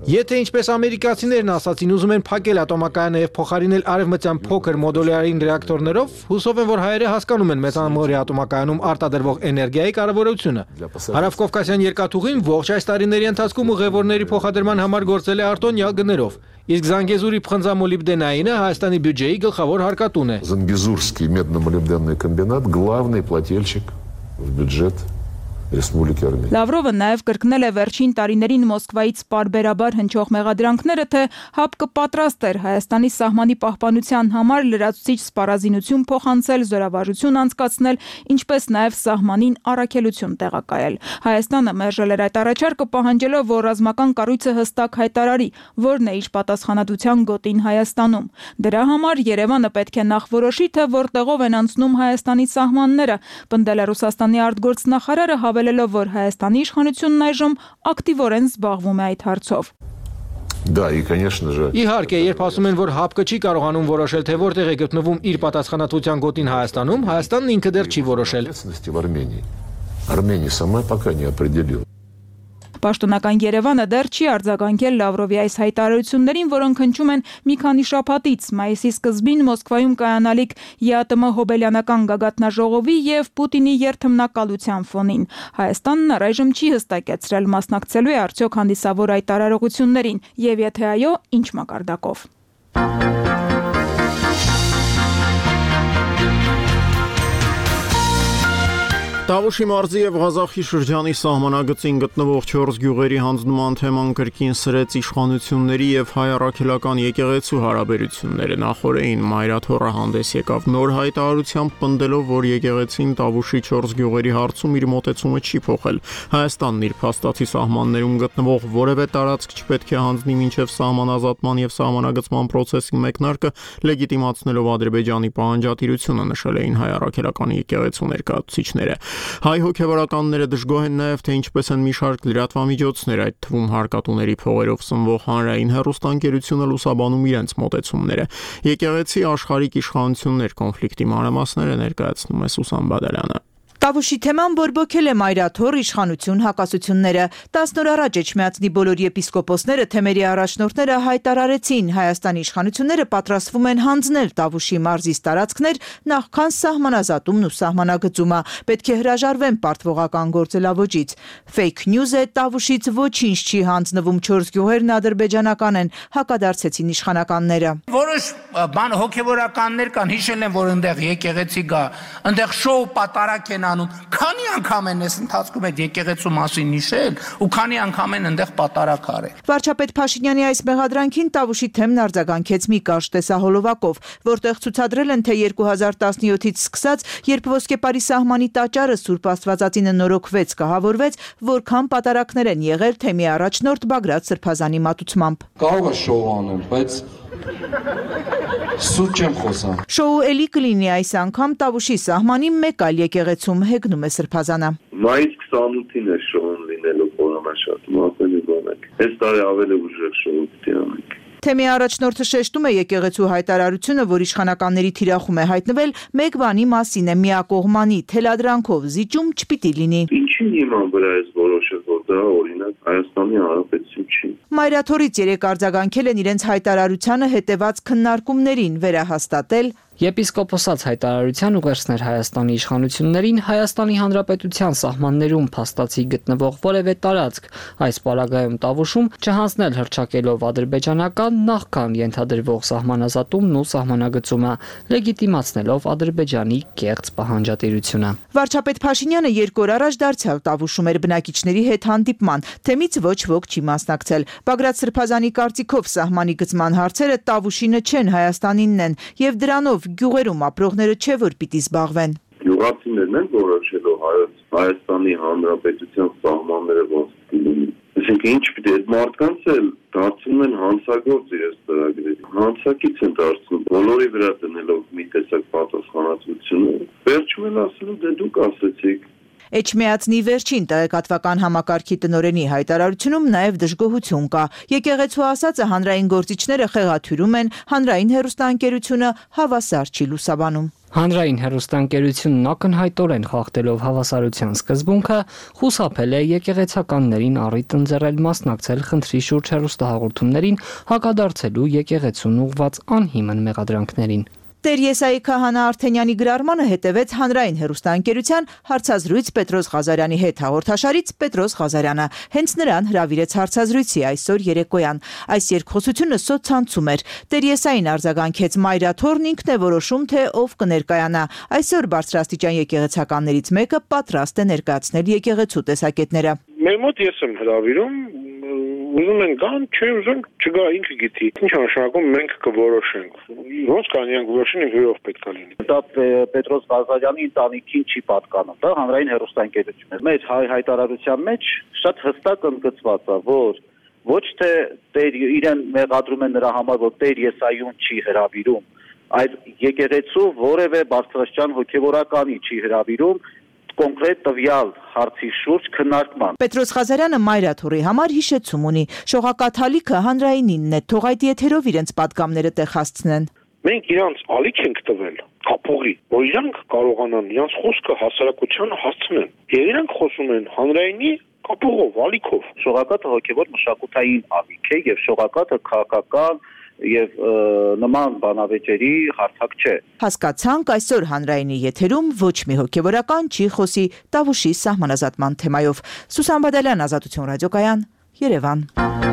Եթե ինչպես ամերիկացիներն ասացին, ուզում են փակել ատոմակայանը եւ փոխարինել արևմտյան փոքր մոդուլյարային ռեակտորներով, հուսով են, որ հայերը հասկանում են մեծամորի ատոմակայանում արտադրվող էներգիայի կարևորությունը։ Հարավկովկասյան երկաթուղին ողջ այս տարիների ընթացքում ուղևորների փոխադրման համար գործել է արտոնյալ գներով, իսկ Զանգեզուրի փխնձամոլիբդենայինը Հայաստանի բյուջեի գլխավոր հարկատուն է։ Զանգեզուրский медно-молибденный комбинат главный плательщик в бюджет Республики Армения. Լավրովը նաև կրկնել է վերջին տարիներին Մոսկվայից պարբերաբար հնչող մեղադրանքները, թե ՀԱՊԿ պատրաստ էր Հայաստանի սահմանի պահպանության համար լրացուցիչ սպառազինություն փոխանցել, զորավարժություն անցկացնել, ինչպես նաև սահմանին առաքելություն տեղակայել։ Հայաստանը մերժել էր այդ առաջարկը, պահանջելով, որ ռազմական կառույցը հստակ հայտարարի, որն է իր պատասխանատվության գոտին Հայաստանում։ Դրա համար Երևանը պետք է նախ որոշի, թե որտեղով են անցնում Հայաստանի սահմանները, պնդել է Ռուսաստանի արտգործնախարարը, հավելելով, որ Հայաստանի իշխանությունն այժմ ակտիվորեն զբաղվում է այդ հարցով։ Да, и, конечно же. Իհարկե, երբ ասում են, որ ՀԱՊԿ չի կարողանում որոշել, թե որտեղ է գտնվում իր պատասխանատվության գոտին Հայաստանում, Հայաստանն ինքը դեռ չի որոշել։ Армения сама пока не определила. Պաշտոնական Երևանը դեռ չի արձագանքել Լավրովի այս հայտարարություններին, որոնք հնչում են մի քանի շաբաթից, մայիսի սկզբին Մոսկվայում կայանալիք ԵԱՏՄ հոբելյանական գագաթնաժողովի եւ Պուտինի երթմնակալության ֆոնին։ Հայաստանն առայժմ չի հստակեցրել մասնակցելու է արդյոք հանդիսավոր հայտարարություններին, եւ եթե այո, ինչ մակարդակով։ Տավուշի մարզի եւ Ղազախի շրջանի սահմանագծին գտնվող չորս գյուղերի հանձնման թեման կրկին սրեց իշխանությունների եւ հայ առաքելական եկեղեցու հարաբերությունները։ Նախորդին Մայրաթոռը հանդես եկավ նոր հայտարարությամբ, պնդելով, որ եկեղեցին Տավուշի չորս գյուղերի հարցում իր մոտեցումը չի փոխել։ Հայաստանն իր փաստացի սահմաններում գտնվող որևէ տարածք չպետք է հանձնի մինչև սահմանազատման եւ սահմանագծման process-ի մեկնարկը, լեգիտիմացնելով Ադրբեջանի պահանջատիրությունը, նշել էին հայ առաքելական եկեղեցու ներկայացուցիչները։ Հայ հոգևորականները դժգոհ են նաև, թե ինչպես են մի շարք լրատվամիջոցներ, այդ թվում հարկատուների փողերով սնվող հանրային հեռուստաընկերությունը լուսաբանում իրենց մոտեցումները։ Եկեղեցի աշխարհիկ իշխանություններ կոնֆլիկտի մանրամասները ներկայացնում է Սուսան Բադալյանը։ Տավուշի թեման բորբոքել է Մայրաթոռ իշխանություն հակասությունները։ տասն օր առաջ Էջմիածնի բոլոր եպիսկոպոսները, թեմերի առաջնորդները հայտարարեցին, Հայաստանի իշխանությունները պատրաստվում են հանձնել Տավուշի մարզից տարածքներ, նախքան սահմանազատումն ու սահմանագծումը, պետք է հրաժարվեն պարտվողական գործելավոճից։ Fake news է, Տավուշից ոչինչ չի հանձնվում, չորս գյուղերն ադրբեջանական են, հակադարձեցին իշխանականները։ Որոշ բան հոգևորականներ կան, հիշել են, որ այնտեղ եկեղեցի գա, այնտեղ շոու պատարակ են անում, քանի անգամ են այս ընթացքում այդ եկեղեցու մասին հիշել ու քանի անգամ են այնտեղ պատարակ արել։ Վարչապետ Փաշինյանի այս մեղադրանքին Տավուշի թեմն արձագանքեց մի կարճ տեսահոլովակով, որտեղ ցուցադրել են, թե երկու հազար տասնյոթից սկսած, երբ ոսկեպարի սահմանի տաճարը Սուրբ Աստվածածինը նորոգվեց, կահավորվեց, որքան պատարակներ են եղել թեմի առաջնորդ Բագրատ Սրբազանի մատուցմամբ։ Կարող է շոու անեմ, բայց սուտ չեմ խոսում։ Շոու էլի կլինի այս անգամ Տավուշի սահմանի մեկ այլ եկեղեցում, հեգնում է Սրբազանը։ Մայիս քսանութին է շոուն լինելու խորհրդաշարժում, ավելի բանակ։ Այս տարի ավելի ուժեղ շոու պիտի անենք։ Թեմի առաջնորդը շեշտում է եկեղեցու հայտարարությունը, որ իշխանականների թիրախում է հայտնվել, մեկ բանի մասին է՝ միակողմանի թելադրանքով զիջում չպիտի լինի։ Ինչի հիման վրա է որոշել, որ դա օրինակ Հայաստանի Հանրապետություն չի։ Մայրաթոռից երեք արձագանքել են իրենց հայտարարությանը հետևած քննարկումներին, վերահաստատել Եպիսկոպոսած հայտարարության ուղերձներ Հայաստանի իշխանություններին Հայաստանի Հանրապետության սահմաններում փաստացի գտնվող որևէ տարածք, այս պարագայում Տավուշում չհանձնել հռչակելով ադրբեջանական նախքան ենթադրվող սահմանազատումն ու սահմանագծումը, լեգիտիմացնելով Ադրբեջանի կեղծ պահանջատիրությունը։ Վարչապետ Փաշինյանը երկու օր առաջ դարձյալ Տավուշում էր բնակիչների հետ հանդիպման, թեմից ոչ ոք չի մասնակցել։ Բագրատ Սրբազանի կարծիքով սահմանի գծման հարցերը Տավուշինը չեն, Հայաստանինն են, եւ դրանով գյուղերում ապրողները չէ որ պիտի զբաղվեն։ Գյուղացիներն են որոշելով Հայաստանի Հանրապետության սահմանները ոնց լինի։ Այսինքն ինչ պիտի այդ մարդկանց էլ դարձնում են հանցագործ իրենց ծրագրերի։ Հանցակից են դարձնում, բոլորի վրա դնելով մի տեսակ պատասխանատվություն։ Վերջում էլ ասելու դե դուք ասեցիք։ Էջմիածնի վերջին տեղեկատվական համակարգի տնօրենի հայտարարությունում նաև դժգոհություն կա։ Եկեղեցու ասածը հանրային գործիչները խեղաթյուրում են, հանրային հեռուստաընկերությունը հավասար չի լուսաբանում։ Հանրային հեռուստաընկերությունն ակնհայտորեն խախտելով հավասարության սկզբունքը խուսափել է եկեղեցականներին առիթ ընձեռել մասնակցել խնդրի շուրջ հեռուստահաղորդումներին, հակադարձելու եկեղեցուն ուղղված անհիմն մեղադրանքներին։ Տեր Եսայի Քահանա Արթենյանի գրառմանը հետևեց հանրային հեռուստաընկերության հարցազրույց Պետրոս Ղազարյանի հետ հաղորդաշարից Պետրոս Ղազարյանը հենց նրան հրավիրեց հարցազրույցի այսօր երեկոյան։ Այս երկխոսությունը սոցցանցում էր։ Տեր Եսային արձագանքեց Մայրաթորն ինքն է որոշում, թե ով կներկայանա։ Այսօր բարձրաստիճան եկեղեցականներից մեկը պատրաստ է ներկայացնել եկեղեցու տեսակետները։ Մեր մոտ ես եմ հրավիրում, ուզում են գան, չէ ուզում չգա, ինքը գիտի։ Ինչ նշանակում մենք կորոշենք։ Ոնց կանենք որոշենք հյուրով պետք է լինի։ Դա Պետրոս Ղազարյանի ընտանիքին չի պատկանում, դա հանրային հեռուստաընկերությունն է։ Մեր հայ հայտարարության մեջ շատ հստակ ընդգծված է, որ ոչ թե Տեր իրեն մեղադրում են նրա համար, որ Տեր Եսայուն չի հրավիրում, այլ եկեղեցու որևէ բարձրաստիճան հոգևորականի չի հրավիրում կոնկրետ տվյալ հարցի շուրջ քննարկման։ Պետրոս Ղազարյանը Մայրաթորի համար հիշեցում ունի։ Շողակաթալիքը հանրայինինն է, թող այդ եթերով իրենց պատգամները տեղ հասցնեն։ Մենք իրանց ալիք ենք տվել, կապողի, որ իրանք կարողանան իրանց խոսքը հասարակությանը հասցնեն։ Եվ իրանք խոսում են հանրայինի կապողով, ալիքով։ Շողակաթը հոգևոր մշակութային ալիք է եւ շողակաթը քաղաքական եւ նման բանավեճերի հարթակ չէ։ Հասկացանք, այսօր հանրայինի եթերում ոչ մի հոգևորական չի խոսի Տավուշի սահմանազատման թեմայով։ Սուսան Բադալյան, Ազատություն ռադիոկայան, Երևան։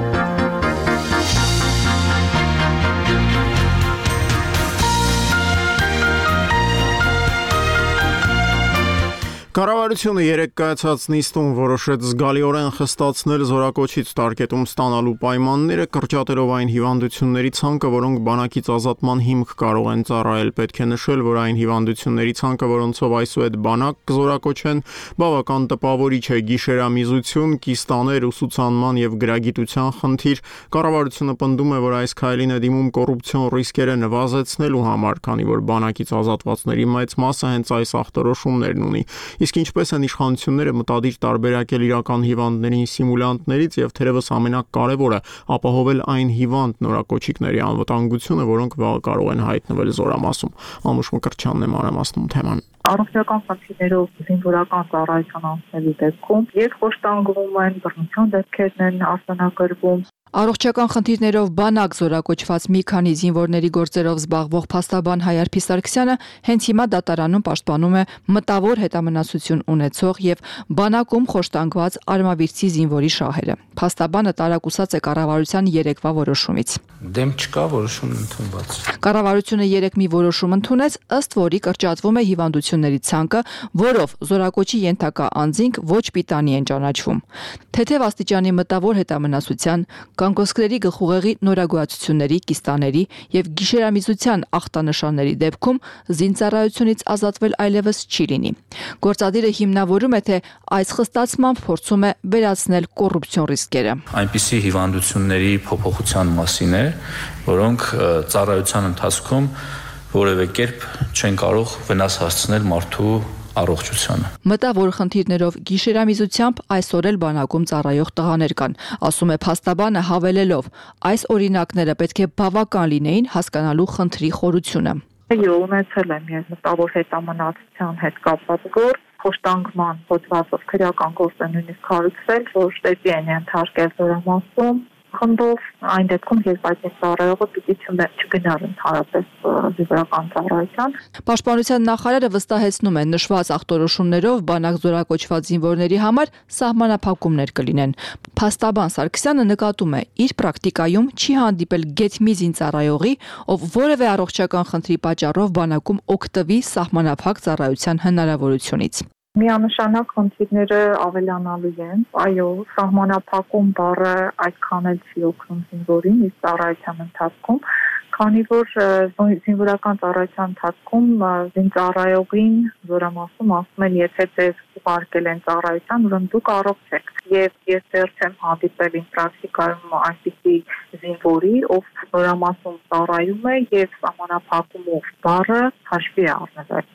Կառավարությունը երեկ կայացած նիստում որոշեց զգալիորեն խստացնել զորակոչից տարկետում ստանալու պայմանները, կրճատելով այն հիվանդությունների ցանկը, որոնք բանակից ազատման հիմք կարող են ծառայել։ Պետք է նշել, որ այն հիվանդությունների ցանկը, որոնցով այսուհետ բանակ կզորակոչեն, բավական տպավորիչ է՝ գիշերամիզություն, կիստաներ, ուսուցանման եւ գրագիտության խնդիր։ Կառավարությունը պնդում է, որ այս քայլին է դիմում կոռուպցիոն ռիսկերը նվազեցնելու համար, քանի որ բանակից ազատվածների մեծ մասը հենց այս ախտորոշումներն ունի։ Իսկ ինչպես են իշխանությունները մտադիր տարբերակել իրական հիվանդներին սիմուլյանտներից եւ թերևս ամենակարևորը ապահովել այն հիվանդ նորակոչիկների անվտանգությունը, որոնք վաղ կարող են հայտնվել զորամասում։ Անուշ Մկրտչյանն է մանրամասնում թեման։ Առողջական խնդիրներով զինվորական ծառայության անցնելու դեպքում եւ խոշտանգվում են, բռնության դեպքերն են արձանագրվում։ Առողջական խնդիրներով բանակ զորակոչված մի քանի զինվորների գործերով զբաղվող փաստաբան Հայարփի Սարգսյանը հենց հիմա դատարանում պաշտպանում է մտավոր հետամնացություն ունեցող եւ բանակում խոշտանգված արմավիրցի զինվորի շահերը։ Փաստաբանը տարակուսած է կառավարության երեկվա որոշումից։ Դեմ չկա, որոշում ընդունված։ Կառավարությունը երեք մի որոշում ընդունեց, ըստ որի կրճատվում է հիվանդությունների ցանկը, որով զորակոչի ենթակա անձինք ոչ պիտանի են ճանաչվում։ Թեթև աստիճանի մտավոր հետամնացության, կանգոսկրերի գլխուղեղի նորագոյացությունների, կիստաների եւ գիշերամիզության ախտանշանների դեպքում զինծառայությունից ազատվել այլևս չի լինի։ Գործադիրը հիմնավորում է, թե այս խստացմամբ փորձում է վերացնել կոռուպցիոն ռիսկերը։ Այնպիսի հիվանդությունների փոփոխության մասին է, որոնք ծառայության ընթացքում որևէ կերպ չեն կարող վնաս հասցնել մարդու առողջությանը։ Մտավոր խնդիրներով գիշերամիզությամբ այսօր էլ բանակում ծառայող տղաներ կան, ասում է փաստաբանը հավելելով, այս օրինակները պետք է բավական լինեին հասկանալու խնդրի խորությունը։ Եվ ունեցել եմ ես մտավոր հետամնացության հետ կապված գործ, խոշտանգման հոդվածով քրեական գործ է նույնիսկ հարուցվել, որ շտեցի են ենթարկել զորամասում խնդով, այն դեպքում երբ այդ ծառայողը պիտի չգնար ընդհանրապես զինվորական ծառայության։ Պաշտպանության նախարարը վստահեցնում է, նշված ախտորոշումներով բանակ զորակոչված զինվորների համար սահմանափակումներ կլինեն։ Փաստաբան Սարգսյանը նկատում է, իր պրակտիկայում չի հանդիպել գեթ մի զինծառայողի, ով որևէ առողջական խնդրի պատճառով բանակում օգտվի սահմանափակ ծառայության հնարավորությունից։ Միանշանակ խնդիրները ավելանալու են, այո, սահմանափակում բառը այդքան էլ չի օգնում զինվորին իր ծառայության ընթացքում, քանի որ զինվորական ծառայության ընթացքում զինծառայողին զորամասում ասում են, եթե ձեզ ուղարկել են ծառայության, ուրեմն դուք առողջ եք։ Եվ ես դեռ չեմ հանդիպել իմ պրակտիկայում այնպիսի զինվորի, ով զորամասում ծառայում է եւ սահմանափակումով բառը հաշվի է առնվել։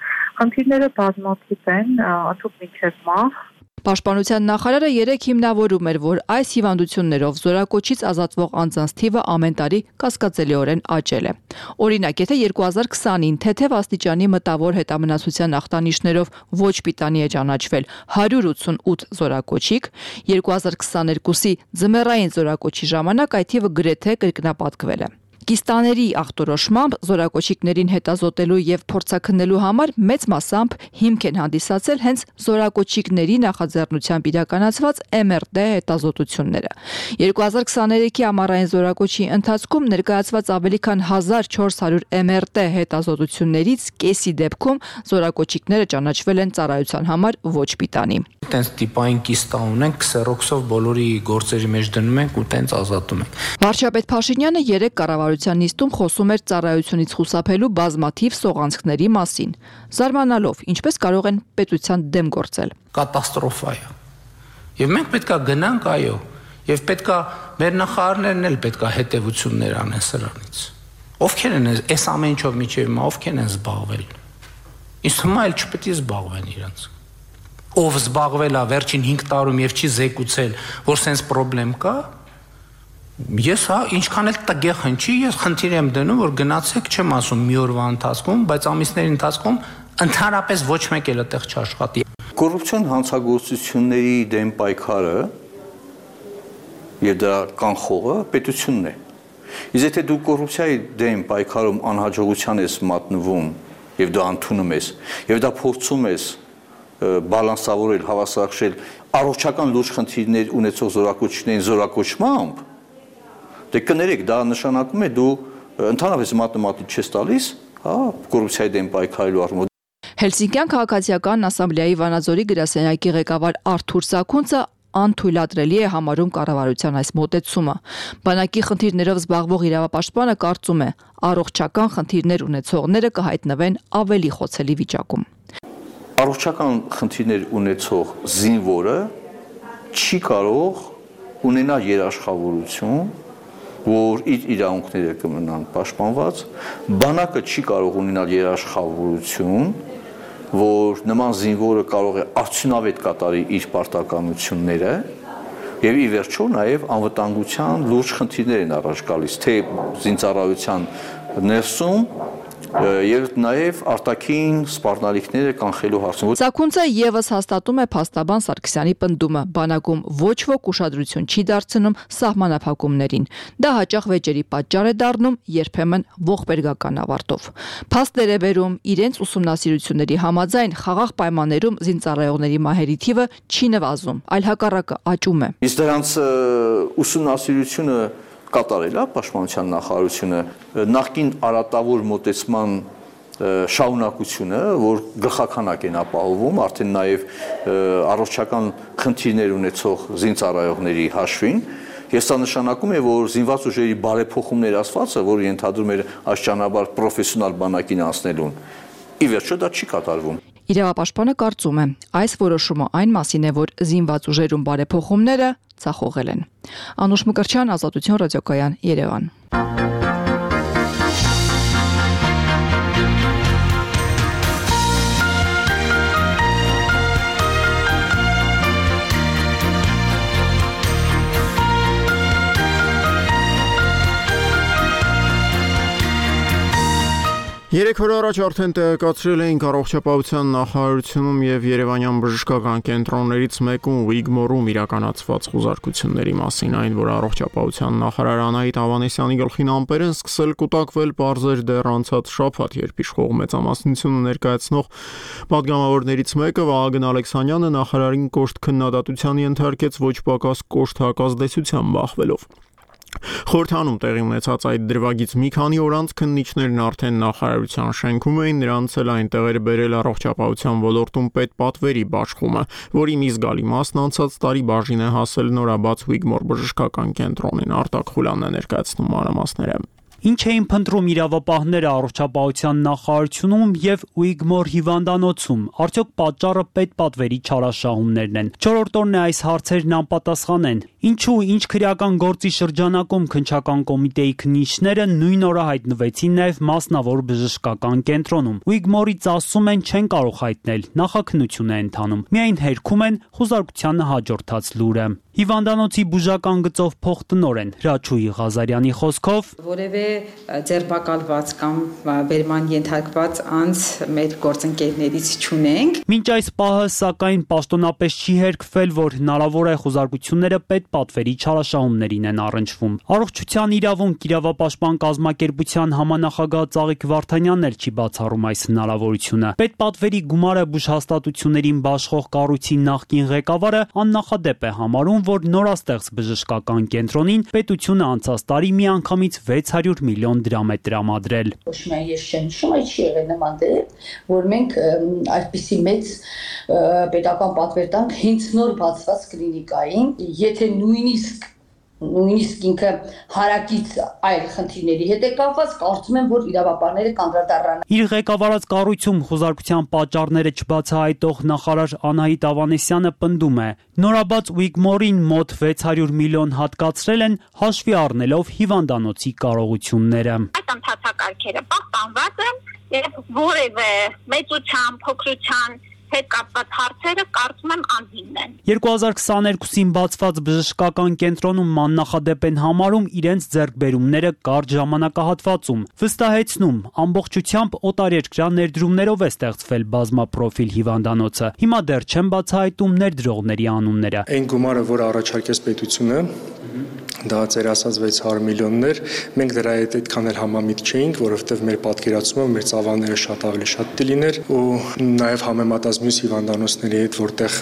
Խնդիրները բազմաթիվ են, ընդհանուր մինչև մահ։ Պաշտպանության նախարարը երեք հիմնավորում էր, որ այս հիվանդություններով զորակոչից ազատվող անձանց թիվը ամեն տարի կասկածելիորեն աճել է։ Օրինակ, եթե երկու հազար քսանին թեթև աստիճանի մտավոր հետամնացության ախտանիշներով ոչ պիտանի է ճանաչվել հարյուր ութսունութ զորակոչիկ, երկու հազար քսաներկուսի ձմեռային զորակոչի ժամանակ այդ թիվը գրեթե կրկնապատկվել է։ Կիստաների ախտորոշմամբ զորակոչիկներին հետազոտելու եւ փորձաքննելու համար մեծ մասամբ հիմք են հանդիսացել հենց զորակոչիկների նախաձեռնությամբ իրականացված էմ էր դե հետազոտությունները։ երկու հազար քսաներեքի ամառային զորակոչի ընթացքում ներկայացված ավելի քան հազար չորս հարյուր էմ էր դե հետազոտություններից կեսի դեպքում զորակոչիկները ճանաչվել են ծառայության համար ոչ պիտանի։ Տենց տիպային կիստա ունենք, քսերոքսով բոլորի գործերի մեջ դնում ենք ու տենց ազատում ենք։ Վարչապետ Փաշինյանը երեք կառավարության նիստում խոսում էր ծառայությունից խուսափելու բազմաթիվ սողանցքների մասին, զարմանալով, ինչպես կարող են պետության դեմ գործել։ Կատաստրոֆա է։ Եվ մենք պետքա գնանք, այո, եւ պետքա մեր նախարարներն էլ պետքա հետեւություններ անեն սրանից։ Ովքեր են այս ամեն ինչով միջև մա ովքեր են զբաղվել։ Իսկ հիմա էլ չպետք է զբաղվեն իրանց։ Ով զբաղվել է վերջին հինգ տարում եւ չի զեկուցել, որ սենց խնդրեմ կա, ես հա ինչքան էլ տգեղ հնչի, ես խնդիր եմ դնում, որ գնացեք, չեմ ասում մի օրվա ընթացքում, բայց ամիսների ընթացքում ընդհանրապես ոչ մեկ էլ այդտեղ չաշխատի։ Կոռուպցիոն հանցագործությունների դեմ պայքարը եւ դրա կանխողը պետությունն է։ Իսկ եթե դու կոռուպցիայի դեմ պայքարում անհաջողության ես մատնվում եւ դու ընդունում ես եւ դա փորձում ես բալանսավորել, հավասարակշռել առողջական լուրջ խնդիրներ ունեցող զորակոչներին զորակոչմամբ, դե կներեք, դա նշանակում է դու ընդհանրապես մաթեմատիկ չես տալիս, հա, կոռուպցիայի դեմ պայքարելու առումով։ Հելսինկյան քաղաքացիական ասամբլեայի Վանաձորի գրասենյակի ղեկավար Արթուր Սաքունցը անթույլատրելի է համարում կառավարության այս մոտեցումը։ Բանակի խնդիրներով զբաղվող իրավապաշտպանը կարծում է, առողջական խնդիրներ ունեցողները կհայտնվեն ավելի խոցելի վիճակում։ Առողջական խնդիրներ ունեցող զինվորը չի կարող ունենալ երաշխավորություն, որ իր իրավունքները կմնան պաշտպանված, բանակը չի կարող ունենալ երաշխավորություն, որ նման զինվորը կարող է արդյունավետ կատարի իր պարտականությունները եւ ի վերջո նաեւ անվտանգության լուրջ խնդիրներ են առաջ գալիս, թե զինծառայության ներսում եւ նաեւ արտաքին սպառնալիքները կանխելու հարցում։ Սաքունցը եւս հաստատում է փաստաբան Սարգսյանի պնդումը, բանակում ոչ ոք ուշադրություն չի դարձնում սահմանափակումներին։ Դա հաճախ վեճերի պատճառ է դառնում, երբեմն ողբերգական ավարտով։ Փաստեր է բերում, իրենց ուսումնասիրությունների համաձայն խաղաղ պայմաններում զինծառայողների մահերի թիվը չի նվազում, այլ հակառակը աճում է։ Իսկ դրանց ուսումնասիրությունը կատարել է պաշտպանության նախարարությունը նախկին արատավոր մոտեցման շարունակությունը, որ գլխականակ են ապահովում, արդեն նաև առողջական խնդիրներ ունեցող զինծառայողների հաշվին, ես դա նշանակում է, որ զինված ուժերի բարեփոխումներ ասվածը, որ ենթադրում էր այս ճանապարհ պրոֆեսիոնալ բանակին անցնելուն, ի վերջո դա չի կատարվում։ Իրավապաշտպանը կարծում է, այս որոշումը այն մասին է, որ զինված ուժերում բարեփոխումները ցախողել են։ Անուշ Մկրտչյան, Ազատություն ռադիոկայան, Երևան։ Երեք օր առաջ արդեն տեղեկացրել էինք առողջապահության նախարարությունում եւ Երևանյան բժշկական կենտրոններից մեկում Ուիգմորում իրականացված խուզարկությունների մասին, այն որ առողջապահության նախարար Անահիտ Ավանեսյանի գլխին ամպեր են սկսել կուտակվել բարձր դեռ անցած շաբաթ, երբ իշխող մեծամասնությունը ներկայացնող պատգամավորներից մեկը Վահագն Ալեքսանյանը նախարարին կոշտ քննադատության ենթարկեց ոչ պակաս կոշտ հակազդեցության բախվելով։ Խորհրդանում տեղի ունեցած այդ դրվագից մի քանի օր անց քննիչներն արդեն նախարարության շենքում էին, նրանց էլ այնտեղ էր բերել առողջապահության ոլորտում պետպատվերի բաշխումը, որի մի զգալի մասն անցած տարի բաժին է հասել նորաբաց Ուիգմոր բժշկական կենտրոնին։ Արտակ Խուլյանն է ներկայացնում մանրամասները։ Ինչ էին փնտրում իրավապահները առողջապահության նախարարությունում եւ Ուիգմոր հիվանդանոցում։ Արդյոք պատճառը պետպատվերի չարաշահումներն են։ Չորրորդ օրն է այս հարցերն անպատասխան են։ Ինչու ինչ քրեական գործի շրջանակում քննչական կոմիտեի քննիչները նույն օրը հայտնվեցին նաեւ մասնավոր բժշկական կենտրոնում։ Ուիգմորից ասում են չեն կարող հայտնել, նախաքննություն է ընթանում։ Միայն հերքում են խոզարկությանը հաջորդած լուրը։ Հիվանդանոցի բուժական գծով փոխտնօրեն Հրաչուհի Ղազարյանի խոսքով որևէ ձերբակալված կամ վերման ենթարկված անձ մեր գործընկերներից չունենք։ Մինչ այս պահը սակայն պաշտոնապես չի հերքվել, որ հնարավոր է խոզարկությունները պետպատվերի չարաշահումներին են առնչվում։ Առողջության իրավունք իրավապաշտպան կազմակերպության համանախագահ Ծաղիկ Վարդանյանն էլ չի բացառում այս հնարավորությունը։ Պետպատվերի գումարը բուժհաստատություններին բաշխող կառույցի նախկին ղեկավարը աննախադեպ է համարում, որ նորաստեղծ բժշկական կենտրոնին պետությունը անցած տարի միանգամից վեց հարյուր միլիոն դրամ է տրամադրել։ Ոչ միայն ես չեմ հիշում, այլ չի եղել նման դեպք, որ մենք այսպիսի մեծ պետական պատվեր տանք հենց նոր բացված կլինիկային, եթե նույնիսկ նույնիսկ ինքը հարակից այլ խնդիրների հետ է կապված, կարծում եմ, որ իրավապահները կանդրադառնան։ Իր ղեկավարած կառույցում խոզարկության պատճառները չբացահայտող նախարար Անահիտ Ավանեսյանը պնդում է. նորաբաց Ուիգմորին մոտ վեց հարյուր միլիոն հատկացրել են հաշվի առնելով հիվանդանոցի կարողությունները։ Այդ ընթացակարգերը պահպանված են եւ որևէ մեծության, փոքրության հետ կապված հարցերը կարծում եմ անհիմն են։ երկու հազար քսաներկուսին բացված բժշկական կենտրոնում մաննախադեպ են համարում իրենց ձեռքբերումները կարճ ժամանակահատվածում։ Վստահեցնում, ամբողջությամբ օտարերկրյա ներդրումներով է ստեղծվել բազմապրոֆիլ հիվանդանոցը։ Հիմա դեռ չեն բացահայտում ներդրողների անունները։ Այն գումարը, որ առաջարկեց պետությունը, դա ծեր ասած վեց հարյուր միլիոններ, մենք դրա հետ այդքան էլ համամիտ չէինք, որովհետև մեր պատկերացումը մեր ծավալները շատ ավելի շատ դիլիներ ու նաև համեմատած մյուս հիվանդանոցների հետ, որտեղ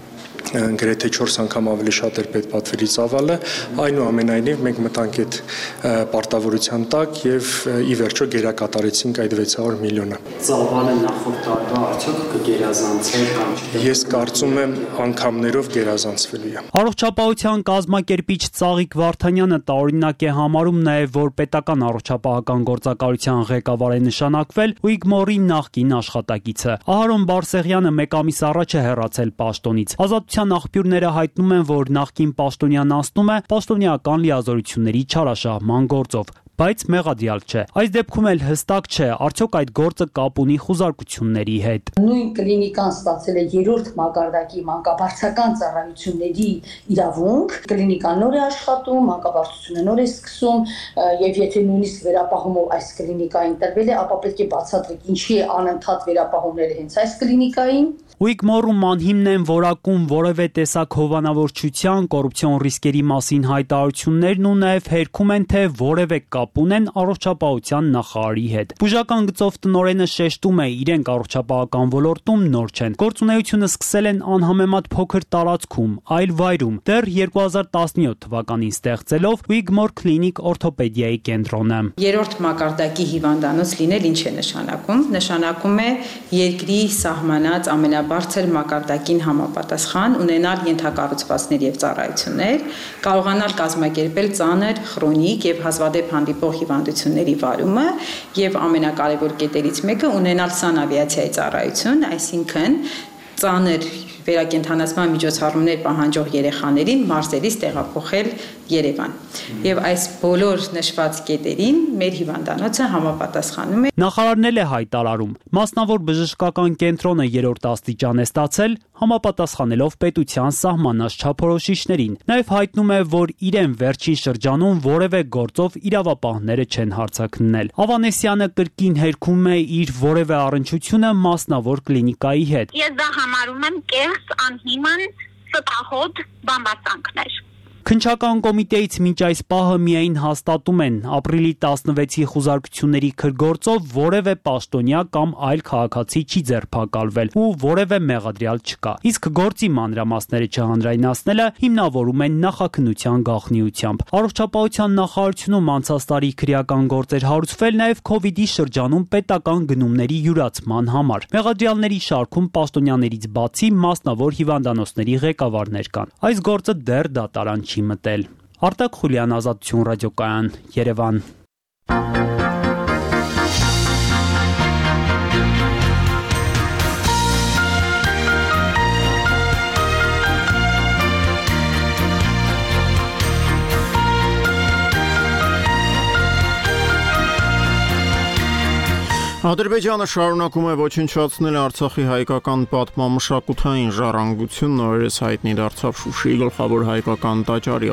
գրեթե չորս անգամ ավելի շատ էր պետպատվերի ծավալը, այնուամենայնիվ մենք մտանք այդ պարտավորության տակ եւ ի վերջո գերակատարեցինք այդ վեց հարյուր միլիոնը։ Ծավալը նախորդ տարվա արդյոք կգերազանցել կամ չէ։ Ես կարծում եմ անգամներով գերազանցվելու է։ Առողջապահության կազմակերպիչ Ծաղիկ Վարդանյանը տարօրինակ է համարում նաև, որ պետական առողջապահական գործակալության ղեկավար է նշանակվել Ուիգմորի նախկին աշխատակիցը։ Ահարոն Բարսեղյանը մեկ ամիս առաջ է հեռացել պաշտոնից։ Ազատության աղբյուրները հայտնում են, որ նախկին պաշտոնյան անցնում է պաշտոնեական լիազորությունների չարաշահման գործով, բայց մեղադիալ չէ։ Այս դեպքում էլ հստակ չէ, արդյոք այդ գործը կապ ունի խոզարկությունների հետ։ Նույն կլինիկան ստացել է երրորդ մակարդակի մանկաբարձական ծառայությունների իրավունք, կլինիկան նոր է աշխատում, մանկաբարձությունը նոր է սկսում, եւ եթե նույնիսկ վերապահումով այս կլինիկային տրվել է, ապա պետք է բացատրեք ինչի է անընդհատ վերապահումները հենց այս կլինիկային։ Ուիգմորում անհիմն են որակում որևէ տեսակ հովանավորչության, կոռուպցիոն ռիսկերի մասին հայտարարություններն ու նաև հերքում են, թե որևէ կապ ունեն առողջապահության նախարարի հետ։ Բուժական գծով տնօրենը շեշտում է, իրենք առողջապահական ոլորտում նոր չեն։ Գործունեությունը սկսել են անհամեմատ փոքր տարածքում, այլ վայրում, դեռ երկու հազար տասնյոթ թվականին ստեղծելով Ուիգմոր Clinic օրթոպեդիայի կենտրոնը։ Երրորդ մակարդակի հիվանդանոց լինել ինչ է նշանակում։ Նշանակում է երկրի սահմանած ամենաբարձր մակարդակին համապատասխան ունենալ ենթակառուցվածքներ եւ ծառայություններ, կարողանալ կազմակերպել ծանր, քրոնիկ եւ հազվադեպ հանդիպող հիվանդությունների վարումը եւ ամենակարևոր կետերից մեկը ունենալ սանավիացիայի ծառայություն, այսինքն ծանր վերակենդանացման միջոցառումներ պահանջող երեխաներին մարզերից տեղափոխել Երևան։ Եվ այս բոլոր նշված կետերին մեր հիվանդանոցը համապատասխանում է։ Նախարարն էլ է հայտարարում, մասնավոր բժշկական կենտրոնը երրորդ աստիճան է ստացել, համապատասխանելով պետության սահմանած չափորոշիչներին։ Նաև հայտնում է, որ իրեն վերջին շրջանում որևէ գործով իրավապահները չեն հարձակնել։ Ավանեսյանը կրկին հերքում է իր որևէ առնչությունը մասնավոր կլինիկայի հետ։ Ես դա համարում եմ կեղծ, անհիմն, ստախոդ բամբասանքներ։ Քննչական կոմիտեից մինչ այս պահը միայն հաստատում են ապրիլի տասնվեցի խոզարկությունների քրգործով որևէ պաշտոնյա կամ այլ քաղաքացի չի ձերբակալվել ու որևէ մեղադրյալ չկա։ Իսկ գործի մանրամասները չհանրայնացնելը հիմնավորում են նախաքննության գաղտնիությամբ։ Առողջապահության նախարարությունում անցած տարի քրեական գործեր հարուցվել նաև քովիդի շրջանում պետական գնումների յուրացման համար։ Մեղադրյալների շարքում պաշտոնյաներից բացի մասնավոր հիվանդանոցների ղեկավարներ կան։ Այս գործը դեռ դատարան չի մտել։ Արտակ Խուլյան, Ազատություն ռադիոկայան, Երևան։ Ադրբեջանը շարունակում է ոչնչացնել Արցախի հայկական պատմամշակութային ժառանգությունն, օրերս հայտնի դարձավ Շուշիի գլխավոր հայկական տաճարի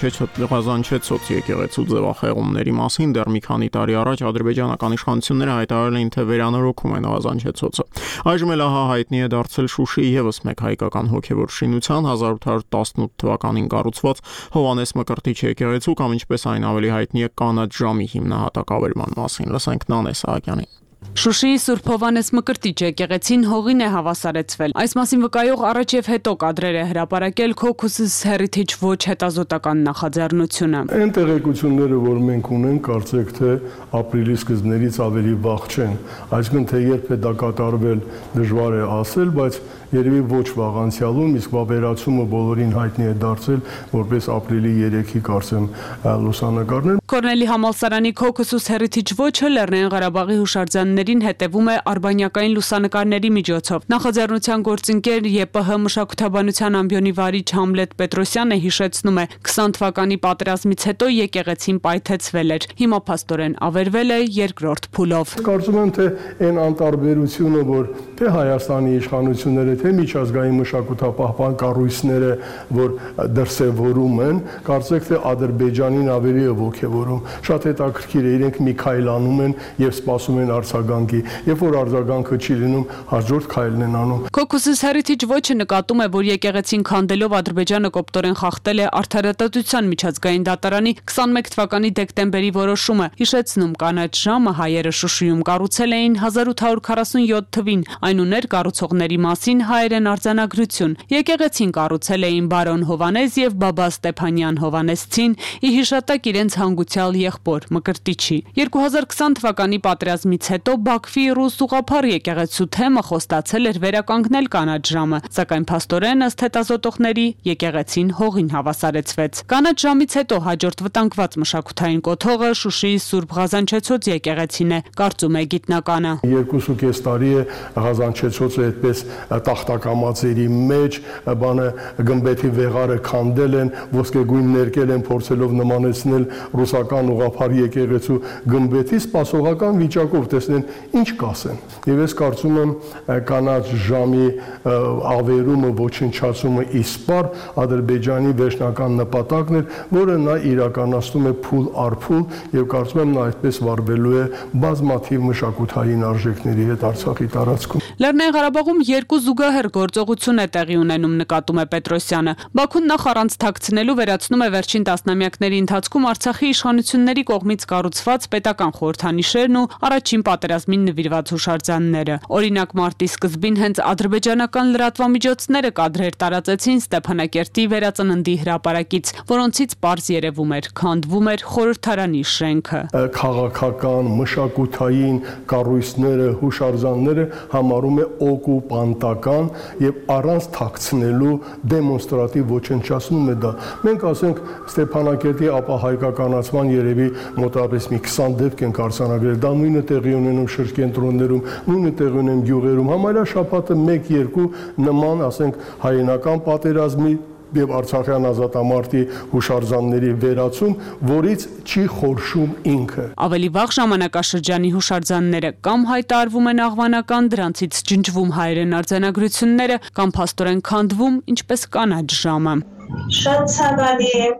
Ղազանչեցոց եկեղեցու ձևախեղումների մասին։ Դեռ մի քանի տարի առաջ ադրբեջանական իշխանությունները հայտարարել էին, թե վերանորոգում են Ղազանչեցոցը։ Այժմ էլ ահա հայտնի է դարձել Շուշիի ևս մեկ հայկական հոգևոր շինության հազար ութ հարյուր տասնութ թվականին կառուցված Հովհաննես Մկրտիչ եկեղեցու կամ ինչպես այն ավելի հայտնի է կանաչ ժամի հիմնահատակավերման մասին։ Լսենք Նանե Սահակյանին։ Շուշիի Սուրբ Հովհաննես Մկրտիչ եկեղեցին հողին է հավասարեցվել։ Այս մասին վկայող առաջ եւ հետո կադրեր է հրապարակել Caucasus Heritage Watch հետազոտական նախաձեռնությունը։ Այն տեղեկությունները, որ մենք ունենք, կարծեք թե ապրիլի սկզբներից ավելի վաղ չեն։ Այսինքն թե երբ է դա կատարվել, դժվար է ասել, բայց երևի ոչ վաղ անցյալում, իսկ վավերացումը բոլորին հայտնի է դարձել որպես ապրիլի երեքի կարծեմ լուսանկարներ։ Կորնելի համալսարանի Caucasus Heritage Watch-ը Լեռնային Ղարաբաղի հուշարձաններին հետևում է արբանյակային լուսանկարների միջոցով։ Նախաձեռնության գործընկեր ԵՊՀ մշակութաբանության ամբիոնի վարիչ Համլետ Պետրոսյանը հիշեցնում է, քսան թվականի պատերազմից հետո եկեղեցին պայթեցվել էր։ Հիմա փաստորեն ավերվել է երկրորդ փուլով։ Կարծում եմ, թե այն անտարբերությունը, որ թե Հայաստանի իշխանությունները, թե միջազգային մշակութապահպան կառույցները, որ դրսևորում են, կարծեք թե Ադրբեջանին ավելի է ոգևորում։ Շատ հետաքրքիր է, իրենք մի քայլ անում են եւ սպասում են արձագանքի։ Երբ որ արձագանքը չի լինում, հաջորդ քայլն են անում։ Caucasus Heritage Watch-ը նկատում է, որ եկեղեցին քանդելով Ադրբեջանը կոպտորեն խախտել է Արդարադատության միջազգային դատարանի քսանմեկ թվականի դեկտեմբերի որոշումը։ Հիշեցնում կանաչ ժամը հայերը Շուշիում կառուցել էին հազար ութ հարյուր քառասունյոթ թվին։ Այն ուներ կառուցողների մասին հայերեն արձանագրություն։ Եկեղեցին կառուցել էին բարոն Հովհաննես եւ բաբա Ստեփանյան Հովհաննեսցին՝ ի հիշատակ իրենց հանգուցյալ եղբոր Մկրտիչի։ երկու հազար քսան թվականի պատերազմից հետո Բաքվի ռուս ուղղափառ եկեղեցու թեմը խոստացել էր վերականգնել կանաչ ժամը, սակայն փաստորեն ըստ հետազոտողների եկեղեցին հողին հավասարեցվեց։ Կանաչ ժամից հետո հաջորդ վտանգված մշակութային կոթողը Շուշիի Սուրբ Ղազանչեցոց եկեղեցին է, կարծում է գիտնականը։ Երկուսու կես տարի է Ղազանչեցոցը այդպես տախտակամածերի մեջ, բանը գմբեթի վեղարը քանդել են, ոսկեգույն ներկել են, փորձելով նմանեցնել ռուսական ուղղափառ եկեղեցու գմբեթի, սպասողական վիճակով տեսնեն ինչ կասեն։ Եվ ես կարծում եմ կանաչ ժամի ավերումը, ոչնչացումը իսպար Ադրբեջանի վերջնական նպատակն էր, որը նա իրականացնում է փուլ առ փուլ եւ կարծում եմ նա այդպես վարվելու է բազմաթիվ մշակութային արժեքների հետ Արցախի տարածքում։ Լեռնային Ղարաբաղում երկու զուգահեռ գործողություն է տեղի ունենում, նկատում է Պետրոսյանը։ Բաքուն նախ առանց թաքցնելու վերացնում է վերջին տասնամյակների ընթացքում Արցախի իշխանությունների կողմից կառուցված պետական խորհրդանիշերն ու առաջին պատերազմին նվիրված հուշարձանները։ Օրինակ մարտի սկզբին հենց ադրբեջանական լրատվամիջոցները կադրեր տարածեցին Ստեփանակերտի վերածննդի հրապարակից, որոնցից պարզ երևում էր քանդվում էր խորհրդարանի շենքը։ Քաղաքական, մշակութային կառույցները, հուշարձանները համարում է օկուպանտական եւ առանց թաքցնելու դեմոնստրատիվ ոչնչացնում է դա։ Մենք ասենք Ստեփանակերտի ապահայկականացման երևի մոտավորապես մի քսան դեպք են արձանագրել։ Դա նույնը տեղի ունենում շրջենտրոններում, նույնը տեղի ունենում գյուղերում։ Համարյա շաբաթը մեկ երկու նման, ասենք հայերենական պատերազմի եւ Արցախյան ազատամարտի հուշարձանների վերացում, որից չի խորշում ինքը։ Ավելի վաղ ժամանակաշրջանի հուշարձանները կամ հայտարարվում են աղվանական, դրանցից ջնջվում հայերեն արձանագրությունները, կամ փաստորեն քանդվում, ինչպես կանաչ ժամը։ Շատ ցավալի է,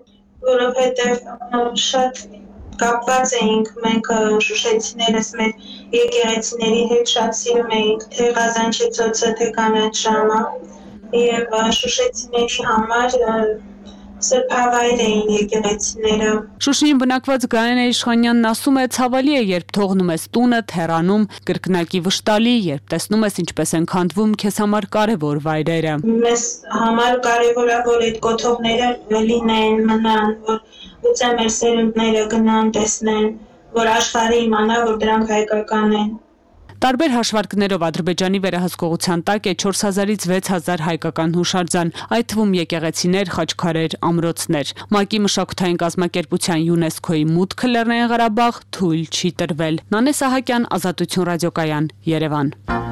որովհետեւ շատ կապված էինք մենք շուշեցիներս մեր եկեղեցիների հետ, շատ սիրում էինք թե Ղազանչեցոցը, թե կանաչ ժամը։ Եվ շուշեցիների համար սրբավայր էին եկեղեցիները։ Շուշիին բնակված Գայանե Իշխանյանն ասում է, ցավալի է, երբ թողնում ես տունը, թեռանում, կրկնակի վշտալի, երբ տեսնում ես ինչպես են քանդվում քեզ համար կարևոր վայրերը։ Մեզ համար կարևոր է, որ այդ կոթողները լինեն, մնան, որ գուցե մեր սերունդները գնան, տեսնեն, որ աշխարհը իմանա, որ դրանք հայկական են։ Տարբեր հաշվարկներով Ադրբեջանի վերահսկողության տակ է չորս հազարից վեց հազար հայկական հուշարձան, այդ թվում եկեղեցիներ, խաչքարեր, ամրոցներ։ ՄԱԿ-ի մշակութային կազմակերպության ՅՈՒՆԵՍԿՕ-ի մուտքը Լեռնային Ղարաբաղ թույլ չի տրվել։ Նանե Սահակյան, Ազատություն ռադիոկայան, Երևան։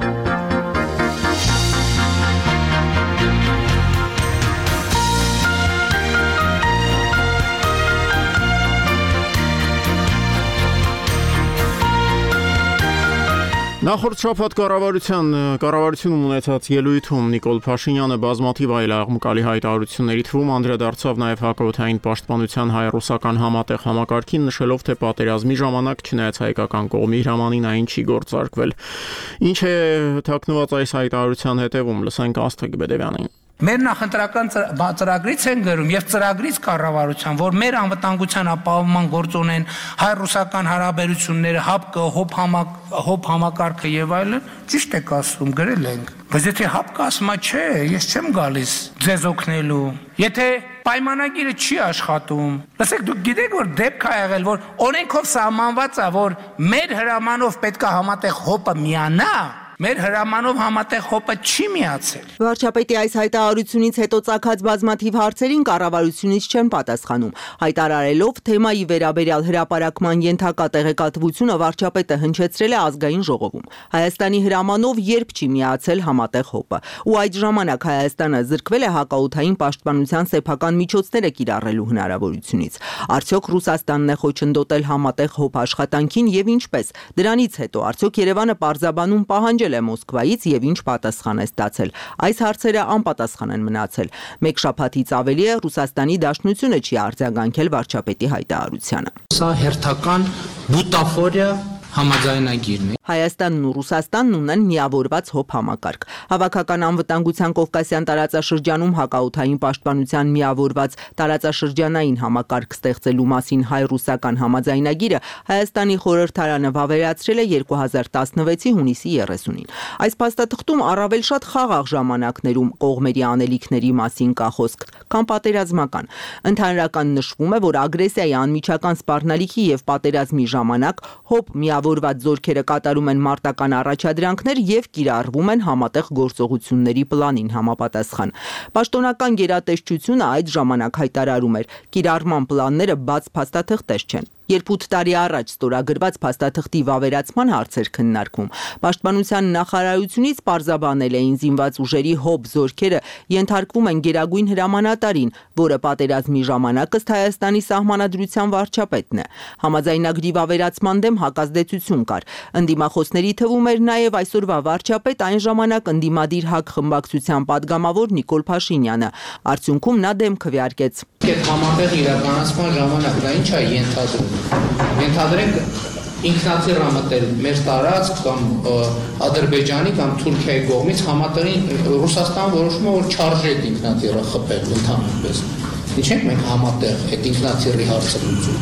Նախորդ շաբաթ կառավարության կառավարությունում ունեցած ելույթում Նիկոլ Փաշինյանը բազմաթիվ այլ աղմկալի հայտարարությունների թվում անդրադարձավ նաև հակաօդային պաշտպանության հայ-ռուսական համատեղ համակարգին, նշելով, թե պատերազմի ժամանակ չնայած հայկական կողմի հրամանին այն չի գործարկվել։ Ինչ է թաքնված այս հայտարարության հետևում, լսենք Աստղիկ Բեդևյանին։ Մեր նախընտրական ծրագրից են գրում եւ ծրագրից կառավարության, որ մեր անվտանգության ապահովման գործ ունեն հայ-ռուսական հարաբերությունները, ՀԱՊԿ, հոբ համակարգը եւ այլն, ճիշտ եք ասում, գրել ենք։ Բայց եթե ՀԱՊԿ ասում է, չէ, ես չեմ գալիս ձեզ օգնելու։ Եթե պայմանագիրը չի աշխատում, լսեք, դուք գիտեք, որ դեպք է եղել, որ օրենքով սահմանված է, որ մեր հրամանով պետք է համատեղ ՀՈՊ-ը միանա, մեր հրամանով համատեղ ՀՈՊ-ը չի միացել։ Վարչապետի այս հայտարարությունից հետո ծագած բազմաթիվ հարցերին կառավարությունից չեն պատասխանում։ Հայտարարելով թեմայի վերաբերյալ հրապարակման ենթակա տեղեկատվությունը վարչապետը հնչեցրել է ազգային ժողովում։ Հայաստանի հրամանով երբ չի միացել համատեղ ՀՈՊ-ը, ու այդ ժամանակ Հայաստանը զրկվել է հակաօդային պաշտպանության սեփական միջոցները կիրառելու հնարավորությունից։ Արդյոք Ռուսաստանն է խոչընդոտել համատեղ ՀՈՊ աշխատանքին եւ ինչպես։ Դրանից հետո արդյոք Երևանը պարզաբանում պահանջ է Մոսկվայից եւ ինչ պատասխան է ստացել։ Այս հարցերը անպատասխան են մնացել։ Մեկ շաբաթից ավելի է Ռուսաստանի Դաշնությունը չի արձագանքել վարչապետի հայտարարությանը։ Սա հերթական բուտաֆորիա համաձայնագիրն է։ Հայաստանն ու Ռուսաստանն ունեն միավորված ՀՈՊ համակարգ։ Հավաքական անվտանգության Կովկասյան տարածաշրջանում հակաօդային պաշտպանության միավորված տարածաշրջանային համակարգ ստեղծելու մասին հայ-ռուսական համաձայնագիրը Հայաստանի խորհրդարանը վավերացրել է երկու հազար տասնվեցի հունիսի երեսունին։ Այս փաստաթղթում առավել շատ խաղաղ ժամանակներում կողմերի անելիքների մասին կա խոսք, քան պատերազմական։ Ընդհանրական նշվում է, որ ագրեսիայի անմիջական սպառնալիքի եւ պատերազմի ժամանակ ՀՈՊ միավորված զորքերը կատարում են մարտական առաջադրանքներ եւ կիրառվում են համատեղ գործողությունների պլանին համապատասխան։ Պաշտոնական գերատեսչությունը այդ ժամանակ հայտարարում էր՝ կիրառման պլանները բաց փաստաթղթեր չեն։ Երբ ութ տարի առաջ ստորագրված փաստաթղթի վավերացման հարցեր քննարկվում, Պաշտպանության նախարարությունից պարզաբանել էին զինված ուժերի ՀՈՊ զորքերը ենթարկվում են գերագույն հրամանատարին, որը պատերազմի ժամանակ ըստ Հայաստանի սահմանադրության վարչապետն է։ Համաձայնագրի վավերացման դեմ հակազդեցություն կար։ Ընդդիմախոսների թվում էր նաև այսօրվա վարչապետ, այն ժամանակ ընդդիմադիր ՀԱԿ խմբակցության падգամավոր Նիկոլ Փաշինյանը։ Արդյունքում նա դեմ քվեարկեց։ Այդ համատեղ իրականացման ժամանակ դա ինչ է ենթադրում։ Ենթադրենք ինքնաթիռ մտել մեր տարածք կամ Ադրբեջանի կամ Թուրքիայի կողմից համատեղին Ռուսաստան որոշում է, որ չարժե այդ ինքնաթիռը խփել ընդհանրապես։ Ինչ ենք մենք համատեղ այդ ինքնաթիռի հարցը լուծում։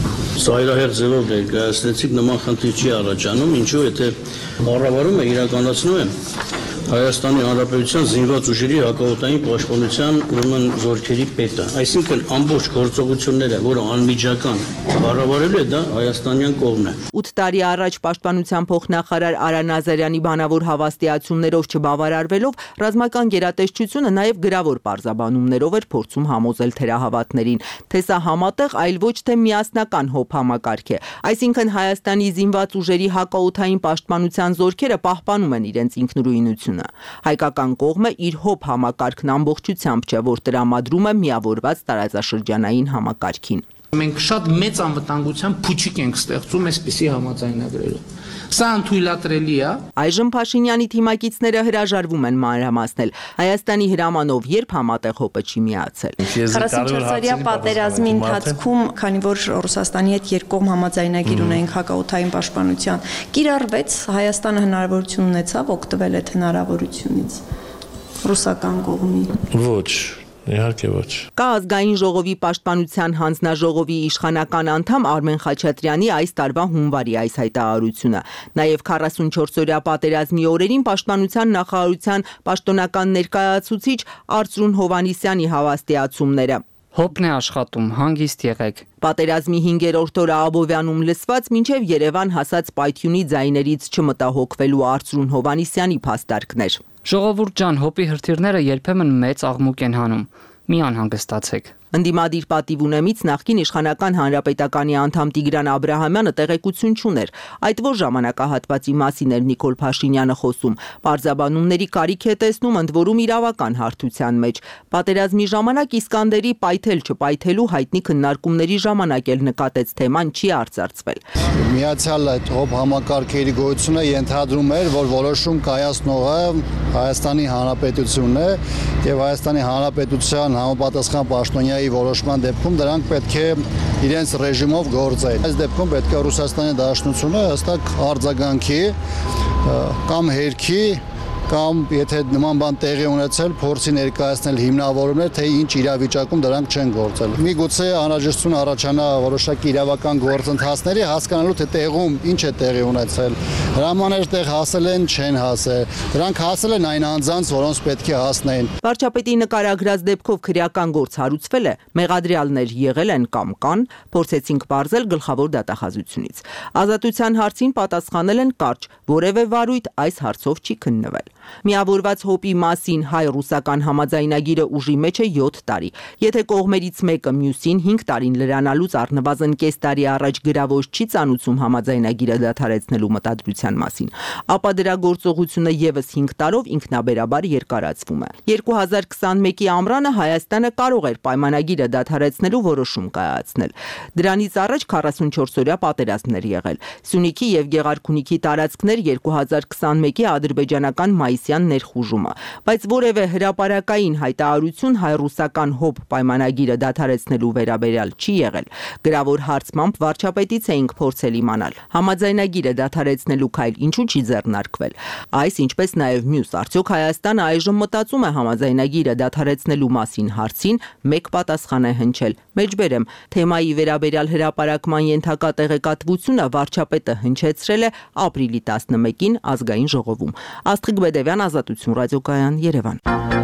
Սա իրահեղ ձևով ներկայացնեցիք, նման խնդիր չի առաջանում, ինչու եթե կառավարումը իրականացնում է Հայաստանի Հանրապետության զինված ուժերի հակաօդային պաշտպանության ուրեմն զորքերի պետը, այսինքն ամբողջ գործողությունները, որը անմիջական կառավարելու է, դա հայաստանյան կողմն է։ ութ տարի առաջ Պաշտպանության փոխնախարար Արա Նազարյանի բանավոր հավաստիացումներով չբավարարվելով ռազմական գերատեսչությունը նաև գրավոր պարզաբանումներով էր փորձում համոզել թերահավատներին, թե սա համատեղ, այլ ոչ թե միասնական ՀՈՊ համակարգ է։ Այսինքն Հայաստանի զինված ուժերի հակաօդային պաշտպանության զորքերը պահպանում են իրենց ինքնուրույնությունը։ Հայկական կողմը իր ՀՈՊ համակարգն ամբողջությամբ չէ, որ տրամադրում է միավորված տարածաշրջանային համակարգին։ Մենք շատ մեծ անվտանգության փուչիկ ենք ստեղծում այսպիսի համաձայնագրերով։ Սա անթույլատրելի է։ Այժմ Փաշինյանի թիմակիցները հրաժարվում են մանրամասնել Հայաստանի հրամանով երբ համատեղ ՀՈՊ-ը չի միացել։ քառասունչորսօրյա պատերազմի ընթացքում, քանի որ Ռուսաստանի հետ երկկողմ համաձայնագիր ունենք հակաօդային պաշտպանության, կիրառվեց, Հայաստանը հնարավորություն ունեցավ օգտվել այդ հնարավորությունից ռուսական կողմի։ Ոչ Իհարկե ոչ։ Կա ազգային ժողովի պաշտպանության հանձնաժողովի իշխանական անդամ Արմեն Խաչատրյանի այս տարվա հունվարի այս հայտարարությունը։ Նաև քառասունչորսօրյա պատերազմի օրերին պաշտպանության նախարարության պաշտոնական ներկայացուցիչ Արծրուն Հովհաննիսյանի հավաստիացումները։ Հոպն է աշխատում, հանգիստ եղեք։ Պատերազմի հինգերորդ օրը Աբովյանում լսված մինչև Երևան հասած պայթյունի ձայներից չմտահոգվելու Արծրուն Հովանիսյանի փաստարկներ։ Ժողովուրդ ջան, հոպի հրթիռները երբեմն մեծ աղմուկ են հանում։ Մի անհանգստացեք։ Ընդդիմադիր պատիվ ունեմից նախկին իշխանական հանրապետականի անդամ Տիգրան Աբրահամյանը տեղեկություն չուներ, այդ որ ժամանակահատվածի մասին էր Նիկոլ Փաշինյանը խոսում։ Պարզաբանումների կարիք է տեսնում ընդ որում իրավական հարթության մեջ։ Պատերազմի ժամանակ Իսկանդերի պայթել չպայթելու հայտնի քննարկումների ժամանակ էլ նկատեց թեման չի արծարծվել։ Միացյալ այդ հոբ համակարգերի գոյությունը ենթադրում էր, որ որոշում կայացնողը Հայաստանի Հանրապետությունն է եւ Հայաստանի Հանրապետության համապատասխան պաշտոնյայի որոշման դեպքում դրանք պետք է իրենց ռեժիմով գործեն։ Այս դեպքում պետք է Ռուսաստանի Դաշնությունը հստակ արձագանքի կամ հերքի կամ եթե նման բան տեղի ունեցել, փորձի ներկայացնել հիմնավորումներ, թե ինչ իրավիճակում դրանք չեն գործել։ Միգուցե անհրաժեշտություն առաջանա որոշակի իրավական գործընթացների հասկանալու թե տեղում ինչ է տեղի ունեցել։ Հրամաներ տեղ հասել են, չեն հասել։ Դրանք հասել են այն անձանց, որոնց պետք է հասնեին։ Վարչապետի նկարագրած դեպքով քրեական գործ հարուցվել է, մեղադրյալներ եղել են կամ կան, փորձեցինք բարձել գլխավոր դատախազությունից։ Ազատության հարցին պատասխանել են կարճ, որևէ վարույթ այս հարցով չի քննվել։ Միավորված հոպի մասին հայ-ռուսական համաձայնագիրը ուժի մեջ է յոթ տարի։ Եթե կողմերից մեկը մյուսին հինգ տարին լրանալուց առնվազն կես տարի առաջ գրավոր չի ծանուցում համաձայնագիրը դադարեցնելու մտադրության մասին, ապա դրա գործողությունը եւս հինգ տարով ինքնաբերաբար երկարացվում է։ երկու հազար քսանմեկի ամռանը Հայաստանը կարող էր պայմանագիրը դադարեցնելու որոշում կայացնել։ Դրանից առաջ քառասունչորս օրյա պատերազմներ եղել։ Սյունիքի եւ Գեղարքունիքի տարածքներ երկու հազար քսանմեկի ադրբեջանական մայիսյան ներխուժումը, բայց որևէ հրապարակային հայտարարություն հայ-ռուսական հոբ պայմանագիրը դադարեցնելու վերաբերյալ չի եղել։ Գրավոր հարցմամբ վարչապետից էինք փորձել իմանալ, համաձայնագիրը դադարեցնելու քայլ ինչու չի ձեռնարկվել։ Այս ինչպես նաև մյուս, արդյոք Հայաստանը այժմ մտածում է համաձայնագիրը դադարեցնելու մասին հարցին մեկ պատասխան է հնչել։ Մեջբերեմ, թեմայի վերաբերյալ հրապարակման ենթակա տեղեկատվությունը վարչապետը հնչեցրել է ապրիլի տասնմեկին ազգային ժողովում։ Աստղիկ Բեդևյան, Ազատություն ռադիոկայան, Երևան։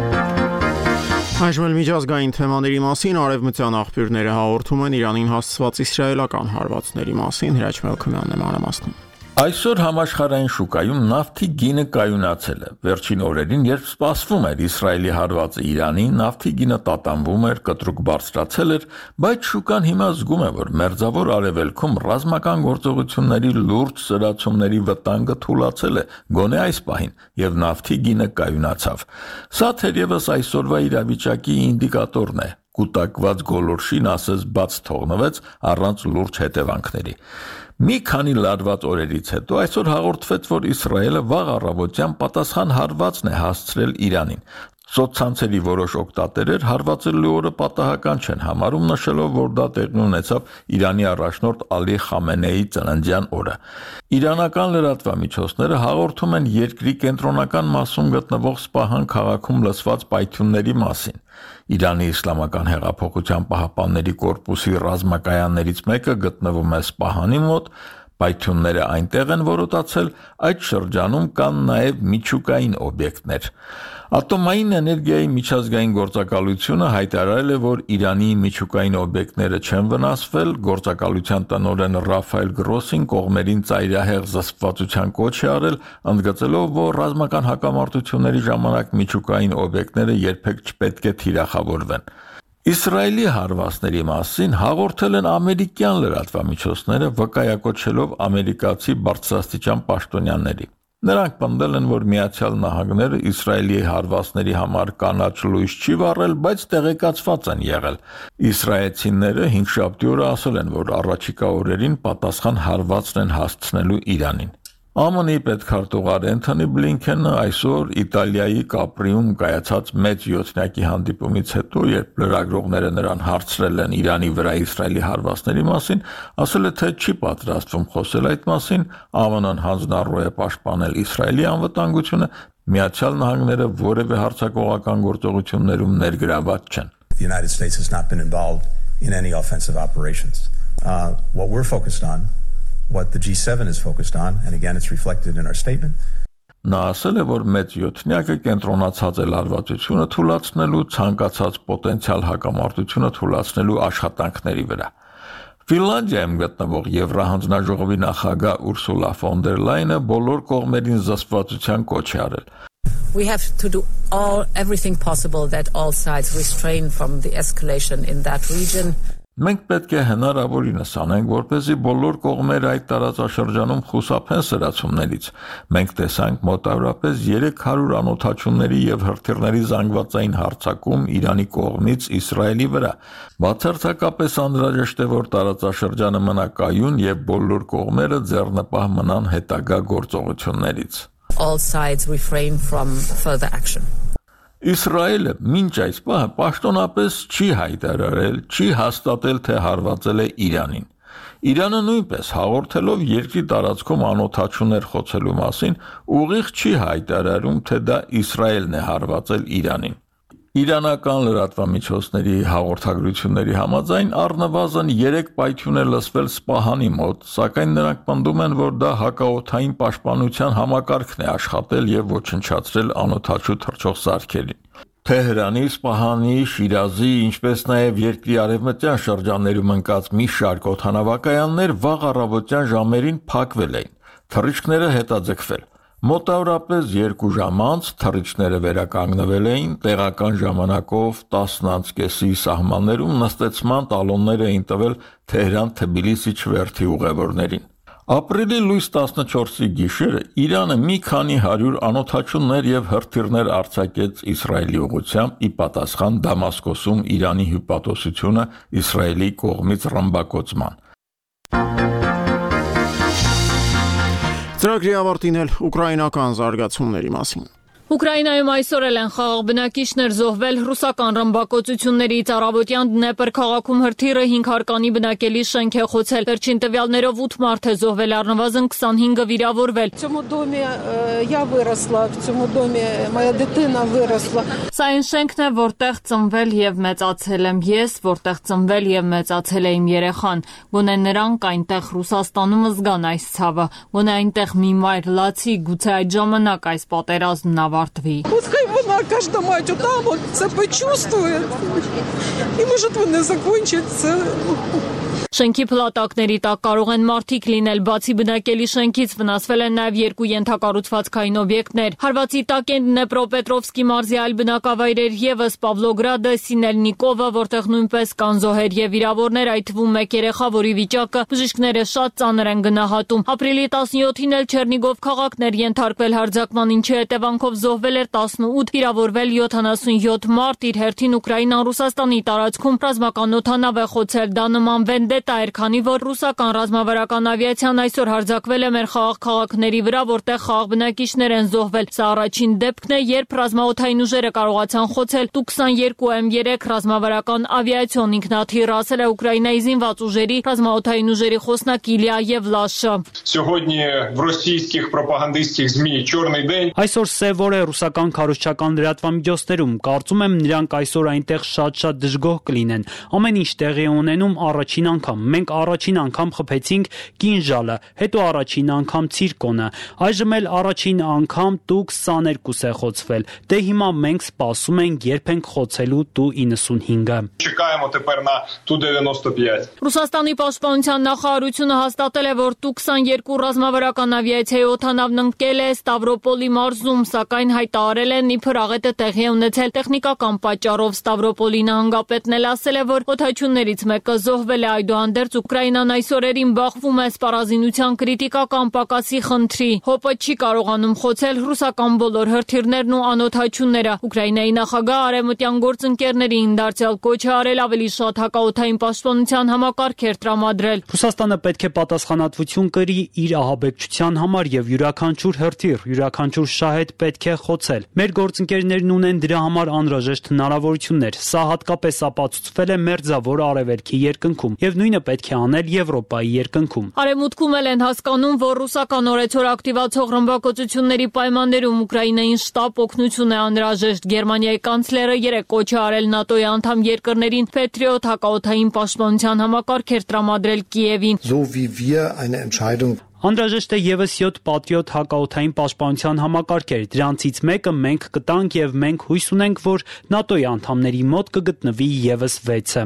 Այժմ միջազգային թեմաների մասին արևմտյան աղբյուրները հաղորդում են Իրանին հասցված իսրայելական հարվածների մասին։ Հրաչ Մելքումյանն է մանրամասնում։ Այսօր համաշխարհային շուկայում նավթի գինը կայունացել է։ Վերջին օրերին, երբ սպասվում էր Իսրայելի հարվածը Իրանին, նավթի գինը տատանվում էր, կտրուկ բարձրացել էր, բայց շուկան հիմա զգում է, որ մերձավոր արևելքում ռազմական գործողությունների լուրջ սրացումների վտանգը թուլացել է, գոնե այս պահին, եւ նավթի գինը կայունացավ։ Սա թերևս այսօրվա իրավիճակի ինդիկատորն է։ Կուտակված գոլորշին ասես բաց թողնվեց առանց լուրջ հետևանքների։ Մի քանի լարված օրերից հետո այսօր հաղորդվեց, որ Իսրայելը վաղ առավոտյան պատասխան հարվածն է հասցրել Իրանին։ Սոցցանցերի որոշ օգտատերեր հարվածելու օրը պատահական չեն համարում, նշելով, որ դա տեղի ունեցավ Իրանի առաջնորդ Ալի Խամենեիի ծննդյան օրը։ Իրանական լրատվամիջոցները հաղորդում են երկրի կենտրոնական մասում գտնվող Սպահան քաղաքում լսված պայթյունների մասին։ Իրանի Իսլամական հեղափոխության պահապանների կորպուսի ռազմակայաններից մեկը գտնվում է Սպահանի մոտ, պայթյունները այնտեղ են որոտացել, այդ շրջանում կան նաև միջուկային օբյեկտներ։ Ատոմային էներգիայի միջազգային գործակալությունը հայտարարել է, որ Իրանի միջուկային օբյեկտները չեն վնասվել, գործակալության տնօրեն Ռաֆայել Գրոսին կողմերին ծայրահեղ զսպվածության կոչ է արել, ընդգծելով, որ ռազմական հակամարտությունների ժամանակ միջուկային օբյեկտները երբեք չպետք է թիրախավորվեն։ Իսրայելի հարվածների մասին հաղորդել են ամերիկյան լրատվամիջոցները, վկայակոչելով ամերիկացի բարձրաստիճան պաշտոնյաների։ Նրանք պնդել են, որ Միացյալ Նահանգները Իսրայելի հարվածների համար կանաչ լույս չի վառել, բայց տեղեկացված են եղել։ Իսրայելցիները հինգշաբթի օրը ասել են, որ առաջիկա օրերին պատասխան հարվածն են հասցնելու Իրանին։ ԱՄՆ-ի պետքարտուղար Էնթոնի Բլինքենը այսօր Իտալիայի Կապրիում կայացած մեծ յոթնյակի հանդիպումից հետո, երբ լրագրողները նրան հարցրել են Իրանի վրա Իսրայելի հարվածների մասին, ասել է, թե չի պատրաստվում խոսել այդ մասին, ԱՄՆ-ն հանձնառու է պաշտպանել Իսրայելի անվտանգությունը, Միացյալ Նահանգները որևէ հարձակողական գործողություններում ներգրաված չեն։ The United States has not been involved in any offensive operations. Uh, what we're focused on What the G seven is focused on, and again, it's reflected in our statement. Նա ասել է, որ մեծ յոթնյակը կենտրոնացած է լարվածությունը թույլատնելու, ցանկացած պոտենցիալ հակամարտությունը թույլատնելու աշխատանքների վրա։ Ֆինլանդիայում գտնվող Եվրահանձնաժողովի նախագահ Ուրսուլա ֆոն դեր Լայնը բոլոր կողմերին զսպվածության կոչ է արել։ We have to do all everything possible that all sides restrain from the escalation in that region. Մենք պետք է հնարավորինս անենք, որպեսզի բոլոր կողմերը այդ տարածաշրջանում խուսափեն սրացումներից։ Մենք տեսանք մոտավորապես երեք հարյուր անօթաչուների եւ հրթիռների զանգվածային հարձակում Իրանի կողմից Իսրայելի վրա։ Բացարձակապես անհրաժեշտ է, որ տարածաշրջանը մնա կայուն եւ բոլոր կողմերը ձեռնպահ մնան հետագա գործողություններից։ All sides refrain from further action. Իսրայելը մինչ այս պահը պաշտոնապես չի հայտարարել, չի հաստատել, թե հարվածել է Իրանին։ Իրանը նույնպես հաղորդելով երկրի տարածքում անօթաչուներ խոցելու մասին, ուղիղ չի հայտարարում, թե դա Իսրայելն է հարվածել Իրանին։ Իրանական լրատվամիջոցների հաղորդագրությունների համաձայն առնվազն երեք պայթյուն է լսվել Սպահանի մոտ, սակայն նրանք պնդում են, որ դա հակաօդային պաշտպանության համակարգն է աշխատել եւ ոչնչացրել անօթաչու թռչող սարքերին։ Թեհրանի, Սպահանի, Շիրազի, ինչպես նաեւ երկրի արևմտյան շրջաններում ընկած մի շարք օդանավակայաններ վաղ առավոտյան ժամերին փակվել էին, թռիչքները հետաձգվել։ Մոտավորապես երկու ժամ անց թռիչքները վերականգնվել էին, տեղական ժամանակով տասն կեսի սահմաններում նստեցման տալոններ էին տվել Թեհրան-Թբիլիսի չվերթի ուղևորներին։ Ապրիլի լույս տասնչորսի գիշերը Իրանը մի քանի հարյուր անօթաչուներ եւ հրթիռներ արձակեց Իսրայելի ուղղությամբ՝ ի պատասխան Դամասկոսում Իրանի հյուպատոսությունը Իսրայելի կողմից ռմբակոծման։ Ծրագրի ավարտին էլ ուկրաինական զարգացումների մասին։ Ուկրաինայում այսօր էլ են խաղաղ բնակիչներ զոհվել ռուսական ռմբակոծություններից։ Առավոտյան Դնեպր քաղաքում հրթիռը հինգ հարկանի բնակելի շենք է խոցել։ Վերջին տվյալներով ութ մարդ է զոհվել, առնվազն քսանհինգը վիրավորվել։ Սա այն շենքն է, որտեղ ծնվել եւ մեծացել եմ ես, որտեղ ծնվել եւ մեծացել է իմ երեխան։ Գոնե նրանք այնտեղ Ռուսաստանում զգան այս ցավը։ Գոնե այնտեղ մի մայր լացի, գուցե այդ ժամանակ այս պատերազմն ավարտվի։ Пускай вона каждая мать там вот це почувствует. И может вона закончится. Շենքի փլատակների տակ կարող են մարդիկ լինել, բացի բնակելի շենքից վնասվել են նաև երկու ենթակառուցվածքային օբյեկտներ։ Հարվածի տակ են Դնեպրոպետրովսկի մարզի այլ բնակավայրեր եւս Պավլոգրադը, Սինելնիկովը, որտեղ նույնպես կան զոհեր եւ վիրավորներ, այդ թվում մեկ երեխա, որի վիճակը բժիշկները շատ ծանր են գնահատում։ Ապրիլի տասնյոթին էլ Չերնիգով քաղաքն էր ենթարկվել հարձակման, ինչի հետևանքով զոհվել էր տասնութ, վիրավորվել յոթանասունյոթ մարդ։ Իր հերթին Ուկրաինան Ռուսաստանի տարածքում ռազմական օդանավ է խոցել։ Դա նման վենդետա էր, քանի որ ռուսական ռազմավարական ավիացիան այսօր հարձակվել է մեր խաղաղ քաղաքների վրա, որտեղ խաղաղ բնակիչներ են զոհվել։ Սա առաջին դեպքն է, երբ ռազմաօդային ուժերը կարողացան խոցել Տու քսանյոթ էմ երեք ռազմավարական ավիացիոն ինքնաթիռ, ասել է Ուկրաինայի զինված ուժերի ռազմաօդային ուժերի խոսնակ Իլիա Եվլաշը։ Сьогодні в російських пропагандистських ЗМІ чорний день. Այսօր սև օր է ռուսական քարոզչական լրատվամիջոցներում։ Կարծում եմ նրանք այսօր այնտեղ շատ-շատ դժգոհ կլինեն։ Ամեն ինչ տեղի է ունենում առաջին անգամ։ Մենք առաջին անգամ խփեցինք կինժալը, հետո առաջին անգամ ցիրկոնը, այժմ էլ առաջին անգամ Տու քսաներկուսը է խոցվել։ Դե հիմա մենք սպասում ենք, երբ ենք խոցելու Տու իննսունհինգը։ Чекаємо тепер на Ту дев'яносто п'ять. Ռուսաստանի պաշտպանության նախարարությունը հաստատել է, որ Տու քսանյոթ ռազմավարական ավիացիայի օդանավն ընկել է Ստավրոպոլի մարզում, սակայն հայտարարել են, իբր աղետը տեղի է ունեցել տեխնիկական պատճառով։ Ստավրոպոլի նահանգապետն էլ ասել է, որ օդաչուներից մեկը զոհվել է, այդուհանդերձ Ուկրաինան այս օրերին բախվում է սպառազինության կրիտիկական պակասի խնդրի։ ՀՕՊ-ը չի կարողանում խոցել ռուսական բոլոր հրթիռներն ու անօդաչուները։ Ուկրաինայի նախագահ արևմտյան գործընկերներին դարձյալ կոչ է արել ավելի շատ հակաօդային պաշտպանության համակարգեր տրամադրել։ Ռուսաստանը պետք է պատասխանատվություն կրի իր ահաբեկչության համար եւ յուրաքանչյուր հրթիռ, յուրաքանչյուր շահեդ պետք է խոցել։ Մեր գործընկերներն ունեն դրա համար անհրաժեշտ հնարավորություններ։ Սա հատկապես ապացուցվել է Մերձավոր Արևելքի երկնքում եւ նույնը պետք է անել Եվրոպայի երկնքում։ Արևմուտքում էլ են հասկանում, որ ռուսական օրեցօր ակտիվացող ռմբակոծությունների պայմաններում Ուկրաինային շտապ օգնություն է անհրաժեշտ։ Գերմանիայի կանցլերը երեկ կոչ է արել ՆԱՏՕ-ի անդամ երկրներին Patriot հակաօդային պաշտպանության համակարգեր տրամադրել Կիևին։ So wie wir eine Entscheidung Անհրաժեշտ է եւս յոթ պատրիոտ հակաօդային պաշտպանության համակարգեր։ Դրանցից մեկը մենք կտանք եւ մենք հույս ունենք, որ ՆԱՏՕ-ի անդամների մոտ կգտնվի եւս վեցը։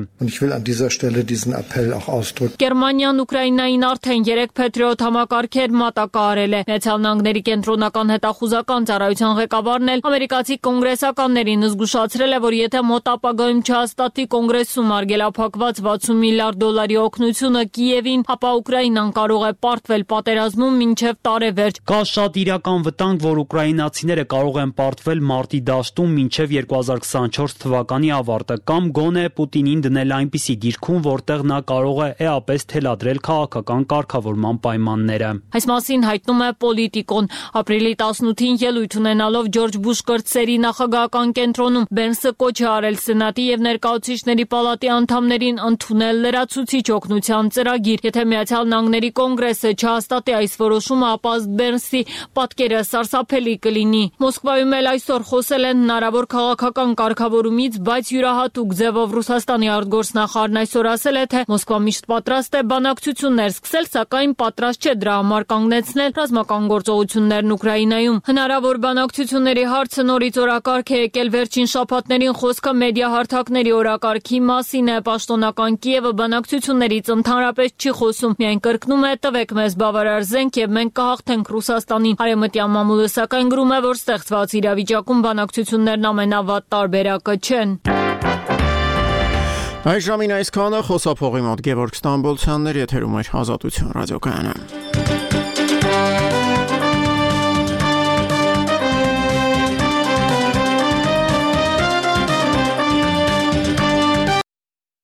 Գերմանիան Ուկրաինային արդեն երեք Patriot համակարգեր մատակարարել է։ Միացյալ Նահանգների կենտրոնական հետախուզական ծառայության ղեկավարն էլ ամերիկացի կոնգրեսականներին զգուշացրել է, որ եթե մոտ ապագայում չհաստատի կոնգրեսում արգելափակված վաթսուն միլիարդ դոլարի օգնությունը Կիևին, ապա Ուկրաինան կարող է պարտվել պատերազմում մինչև տարեվերջ։ Կա շատ իրական վտանգ, որ ուկրաինացիները կարող են պարտվել մարտի դաշտում մինչև երկու հազար քսանչորս թվականի ավարտը կամ գոնե Պուտինին դնել այնպիսի դիրքում, որտեղ նա կարող է էապես թելադրել քաղաքական կարգավորման պայմանները։ Այս մասին հայտնում է Պոլիտիկոն։ Ապրիլի տասնութին ելույթ ունենալով Ջորջ Բուշ կրտսերի նախագահական կենտրոնում Բենսը կոչ է արել Սենատի եւ Ներկայացուցիչների պալատի անդամներին ընդունել լրացուցիչ օգնության ծրագիր։ Եթե Միացյալ Նահանգների կոնգրեսը չհաստատի այս որոշումը, ապա Բենսի պատկերը սարսափելի կլինի։ Մոսկվայում էլ այսօր խոսել են հնարավոր քաղաքական կարգավորումից, բայց յուրահատուկ ձևով Ռուսաստանի արտգործնախարարն այսօր ասել է, թե Մոսկվա միշտ պատրաստ է բանակցություններ սկսել, սակայն պատրաստ չէ դրա համար կանգնեցնել ռազմական գործողություններն Ուկրաինայում։ Հնարավոր բանակցությունների հարցը նորից օրակարգ է եկել վերջին շաբաթներին խոսքը մեդիա հարթակների օրակարգի մասին է։ Պաշտոնական Կիևը բանակցություններից ընդհանրապես չի խոսում, միայն կրկնում է տվեք մեզ բավարար զենք եւ մենք կհաղթենք Ռուսաստանին։ Արևմտյան մամուլը սակայն գրում է, որ ստեղծված իրավիճակում բանակցություններն ամենավատ տարբերակը չեն։ Այս ժամին այսքանը խոսափողի մոտ Գևորգ Ստամբոլցյաններ եթերում էր Ազատություն ռադիոկայանը։